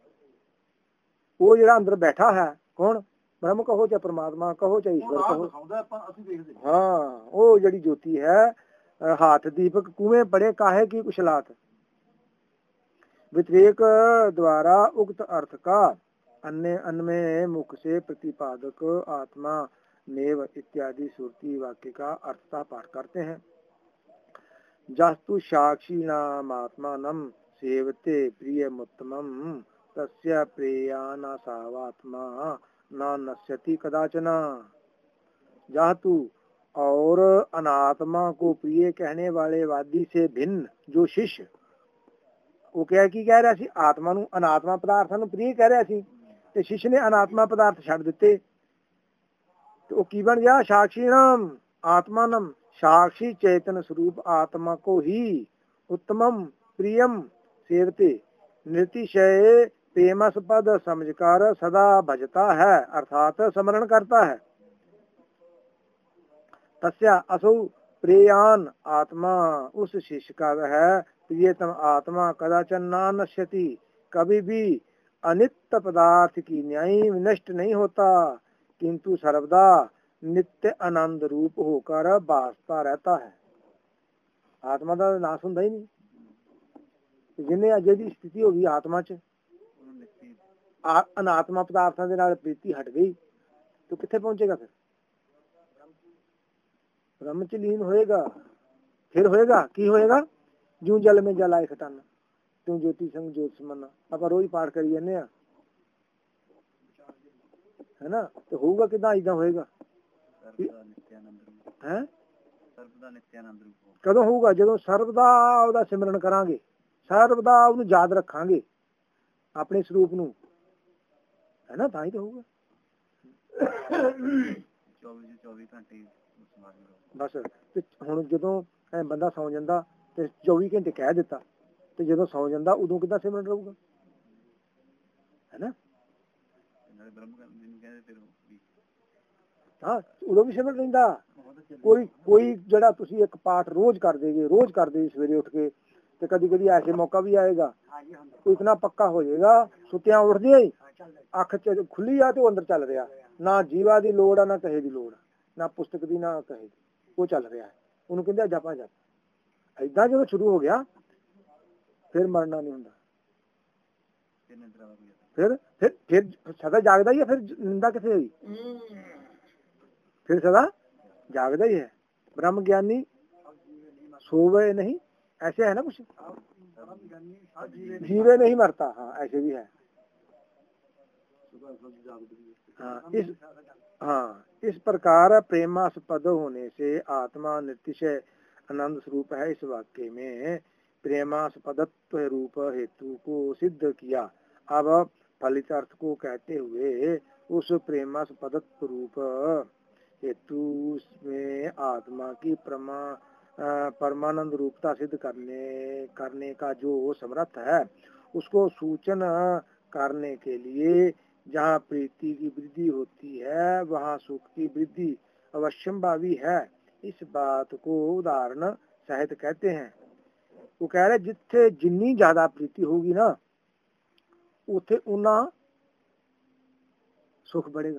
वो जड़ा अंदर बैठा है कौन, ब्रह्म कहो चाहे परमात्मा कहो चाहे ईश्वर कहो। हाँ वो जड़ी ज्योति है हाथ दीपक कुएं पड़े काहे की कुशलात। व्यतिरेक द्वारा उक्त अर्थ का अन्य अन्य मुख से प्रतिपादक आत्मा नेव इत्यादि सुरती वाक्य का अर्थता पाठ करते हैं। जस्तु साक्षी नाम आत्मानम सेवते प्रियमुत्तमम तस्य प्रेयाना सावात्मा न नश्यति कदाचन। जातु और अनात्मा को प्रिय कहने वाले वादी से भिन्न जो शिष्य, वो क्या की कह रहा सी आत्मा नू अनात्मा पदार्थां नू प्रिय कह रहा सी ते शिष्य ने अनात्मा पदार्थ छड़ दिते, तो की बन गया साक्षी नाम आत्मानम, साक्षी चेतन स्वरूप आत्मा को ही उत्तमम प्रियम सेवते निर्तिशय प्रेमास्पद समझकर सदा भजता है अर्थात स्मरण करता है। तस्या असौ प्रेयान आत्मा उस शिष्य का वह प्रियतम आत्मा कदाचन ना नश्यति, कभी भी अनित्य पदार्थ की न्याय नष्ट नहीं होता, किंतु सर्वदा नित्य आनंद रूप होकर भासता रहता है। आत्मा का नाश होंदा ही नहीं। जिन्हें अजे की स्थिति हो गई आत्मा च अनात्मा पदार्थों के नाल प्रीति हट गई तो किथे पहुंचेगा, फिर ब्रह्म च लीन होएगा। फिर होएगा की होएगा, जू जल में जल आए खटाना तू ज्योति संग ज्योत समना आप रोज पाठ करी जाने है ना, तो होगा किदा इदा होएगा है कदों होगा, जो सर्वदा ओदा सिमरन करांगे, सर्वदा उन्हें याद रखांगे अपने स्वरूप नू, है ना, ताई तो होगा। बस हुण जदों बंदा सौ जांदा ते चौबी घंटे कह दिता ते जदों सौ जांदा उदों किदां सिमरन रहूगा, है ना। हाँ उदों भी सिमरन रहिंदा। कोई कोई जड़ा तुसी एक पाठ रोज कर देगे रोज कर दे सवेरे उठ के, ते कदी कदी ऐसे मौका भी आएगा कोई इतना पक्का हो जाएगा सुत्तियां उठदियां ही अख च खुली आ तो अंदर चल रहा, ना जीवा दी लोड़ आ ना कहे दी लोड़, ना पुस्तक दी ना कहे दी, वो चल रहा है, उन्होंने कहते जापा जापा। ऐदा जो शुरू हो गया फिर मरना नहीं होंदा, फिर फिर फिर सदा जागदा ही है, फिर निंदा किसे हुई? फिर सदा जागदा ही है। ब्रह्म ज्ञानी सोवे नहीं, ऐसे है ना कुछ, जीवे नहीं मरता, हाँ ऐसे भी है। हाँ इस हाँ इस प्रकार प्रेमास्पद होने से आत्मा निर्तिशय आनंद स्वरूप है। इस वाक्य में प्रेमास्पदत्व रूप हेतु को सिद्ध किया। अब फलित अर्थ को कहते हुए उस प्रेमास्पदत्व रूप हेतु में आत्मा की परमा परमानंद रूपता सिद्ध करने करने का जो समर्थ है, उसको सूचन करने के लिए जहाँ प्रीति की वृद्धि होती है वहाँ सुख की वृद्धि अवश्यंभावी है। इस बात को उदाहरण सहित कहते हैं। वो कह रहे जिथे जिन्नी ज्यादा प्रीति होगी ना उथे उना सुख बढ़ेगा।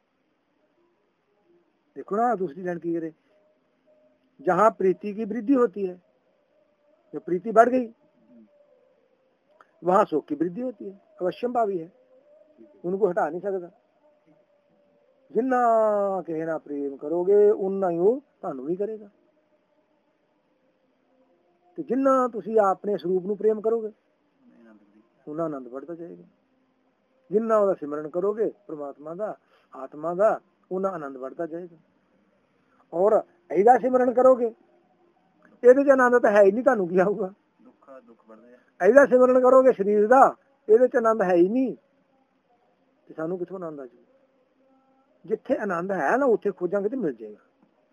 देखो ना दूसरी लाइन की करे, जहाँ प्रीति की वृद्धि होती है, जब प्रीति बढ़ गई वहाँ सुख की वृद्धि होती है, अवश्यंभावी है, उनको हटा नहीं सकता। जिन्ना कहे ना प्रेम करोगे उन्ना ही वो ਤੁਹਾਨੂੰ भी करेगा। ਤੇ ਜਿੰਨਾ ਤੁਸੀਂ ਆਪਣੇ ਸਰੂਪ ਨੂੰ ਪ੍ਰੇਮ ਕਰੋਗੇ ਉਹਨਾਂ ਆਨੰਦ ਵੱਧਦਾ ਜਾਏਗਾ। ਜਿੰਨਾ ਉਹਦਾ ਸਿਮਰਨ ਕਰੋਗੇ ਪ੍ਰਮਾਤਮਾ ਦਾ ਆਤਮਾ ਦਾ ਉਹਨਾਂ ਆਨੰਦ ਵੱਧਦਾ ਜਾਏਗਾ। ਔਰ ਇਹਦਾ ਸਿਮਰਨ ਕਰੋਗੇ ਇਹਦੇ ਚ ਆਨੰਦ ਤਾਂ ਹੈ ਹੀ ਨਹੀਂ, ਤੁਹਾਨੂੰ ਕੀ ਆਊਗਾ? ਦੁੱਖ ਦੁੱਖ ਵੱਧਦਾ। ਇਹਦਾ ਸਿਮਰਨ ਕਰੋਗੇ ਸਰੀਰ ਦਾ, ਇਹਦੇ ਚ ਆਨੰਦ ਹੈ ਹੀ ਨਹੀਂ ਤੇ ਸਾਨੂੰ ਕਿੱਥੋਂ ਆਨੰਦ ਆ ਜਾਊਗਾ? ਜਿੱਥੇ ਆਨੰਦ ਹੈ ਨਾ ਉੱਥੇ ਖੋਜਾਂਗੇ ਤੇ ਮਿਲ ਜਾਏਗਾ।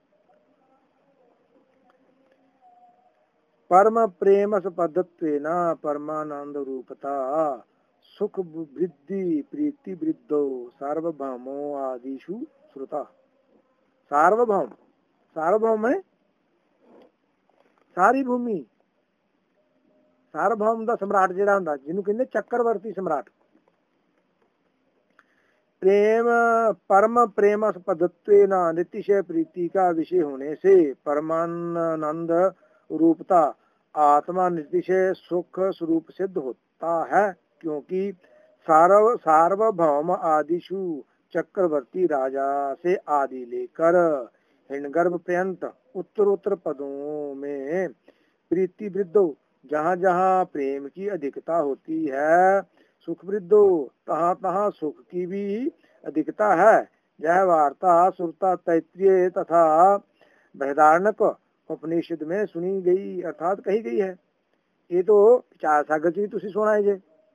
परम प्रेम पद्धत्वेन परमानंद रूपता सुख वृद्धि प्रीति वृद्धो सार्वभौमो आदिशु श्रुता। सार्वभौम, सार्वभौम है सारी भूमि, सार्वभौम ਦਾ सम्राट ਜਿਹੜਾ ਹੁੰਦਾ ਜਿਹਨੂੰ ਕਹਿੰਦੇ ਚੱਕਰਵਰਤੀ सम्राट। प्रेम परम प्रेम पद्धत्वेन नितिशय प्रीति का विषय होने से परमानंद रूपता आत्मा निर्तिशय सुख स्वरूप सिद्ध होता है, क्योंकि सार्व सार्वभौम आदिशु चक्रवर्ती राजा से आदि लेकर हिरणगर्भ पर्यंत उत्तरोत्तर पदों में प्रीति वृद्धो, जहाँ जहाँ प्रेम की अधिकता होती है, सुख वृद्धो तहाँ तहाँ सुख की भी अधिकता है। यह वार्ता सुरता तैत्रीय तथा बृहदारण्यक उपनिषद में सुनी गई अर्थात कही गई है। ये तो चार सागर जी तुसी सुना है जे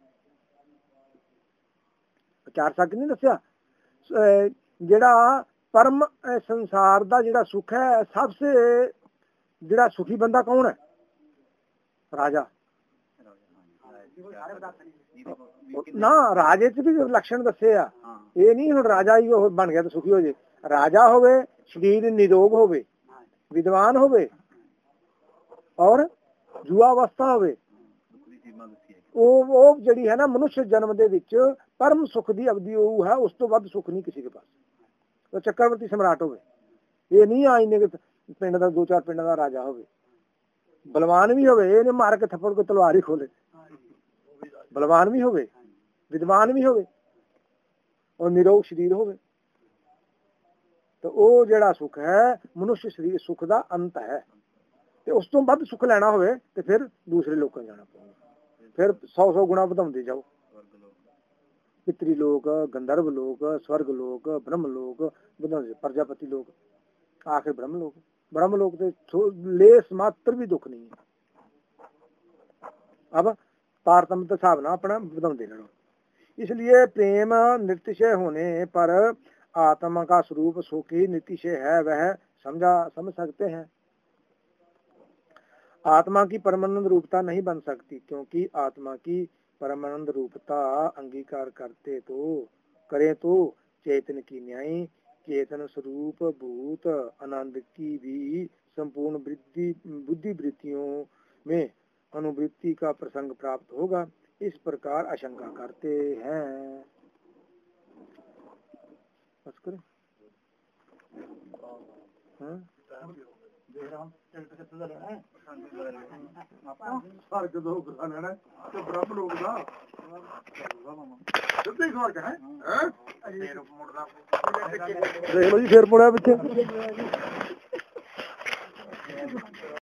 चार सागर नहीं दसिया ਜਿਹੜਾ परम संसार ਦਾ ਜਿਹੜਾ सुख है सबसे ਜਿਹੜਾ सुखी बंदा कौन है? राजा ना, राजे च भी लक्षण दसे आ। ये नहीं हुण राजा ही बन गया तो सुखी हो जाए। राजा होवे, शरीर निरोग होवे, विद्वान होवे और जुआ अवस्था होवे, ਉਹ ਉਹ ਜਿਹੜੀ ਹੈ ਨਾ ਮਨੁੱਖ ਜਨਮ ਦੇ ਵਿੱਚ ਪਰਮ ਸੁਖ ਦੀ ਅਵਧੀ ਉਹ ਹੈ, ਉਸ ਤੋਂ ਵੱਧ ਸੁਖ ਨਹੀਂ ਕਿਸੇ ਦੇ ਪਾਸ। ਉਹ ਚੱਕਰਵਰਤੀ ਸਮਰਾਟ ਹੋਵੇ, ਇਹ ਨਹੀਂ ਆਇਨੇ ਕਿ ਪਿੰਡ ਦਾ ਦੋ ਚਾਰ ਪਿੰਡਾਂ ਦਾ ਰਾਜਾ ਹੋਵੇ, ਬਲਵਾਨ ਵੀ ਹੋਵੇ, ਇਹਨੇ ਮਾਰ ਕੇ ਥੱਪੜ ਕੇ ਤਲਵਾਰ ਹੀ ਖੋਲੇ, ਬਲਵਾਨ ਵੀ ਹੋਵੇ, ਵਿਦਵਾਨ ਵੀ ਹੋਵੇ ਔਰ ਨਿਰੋਗ ਸਰੀਰ ਹੋਵੇ। ਤੇ ਉਹ ਜਿਹੜਾ ਸੁਖ ਹੈ ਮਨੁੱਖ ਸਰੀਰ ਸੁਖ ਦਾ ਅੰਤ ਹੈ। ਤੇ ਉਸ ਤੋਂ ਵੱਧ ਸੁਖ ਲੈਣਾ ਹੋਵੇ ਤੇ ਫਿਰ ਦੂਸਰੇ ਲੋਕਾਂ ਜਾਣਾ ਪਊਗਾ। ਫਿਰ ਸੌ ਸੌ ਗੁਣਾ ਵਧਾਉਂਦੇ ਜਾਓ। ਪਿਤਰੀ ਲੋਕ, ਗੰਧਰਵ ਲੋਕ, स्वर्ग ਲੋਕ, ब्रह्म ਲੋਕ ਵਧਾਉਂਦੇ, प्रजापति ਲੋਕ, आखिर ब्रह्म लोक। ब्रह्म लोक ਤੇ लेस मात्र भी दुख नहीं है। अब तारतम्य के हिसाब ਨਾਲ अपना ਵਧਾਉਂਦੇ रहना। इसलिए प्रेम नितिशय होने पर आत्मा का स्वरूप सुख ही नितिशय है, वह समझा समझ सकते हैं। आत्मा की परमानंद रूपता नहीं बन सकती, क्योंकि आत्मा की परमानंद रूपता अंगीकार करते तो करे तो चेतन की न्याय चेतन स्वरूप भूत आनंद की भी संपूर्ण वृद्धि बुद्धि वृत्तियों में अनुवृत्ति का प्रसंग प्राप्त होगा। इस प्रकार आशंका करते हैं। बस करें। हाँ? ਕਿੱਥੇ ਦਾ ਲੈਣਾ ਆਪਾਂ ਫਰਕ ਦੋ ਗੁਰਾ ਲੈਣਾ ਤੇ ਬ੍ਰਹਮ ਲੋਕ ਦਾ ਸਿੱਧੇ ਫਰਕ ਹੈ ਹੈ ਫੇਰ ਮੁੜਦਾ ਦੇਖ ਲਓ ਜੀ ਫੇਰ ਮੁੜਿਆ ਪਿੱਛੇ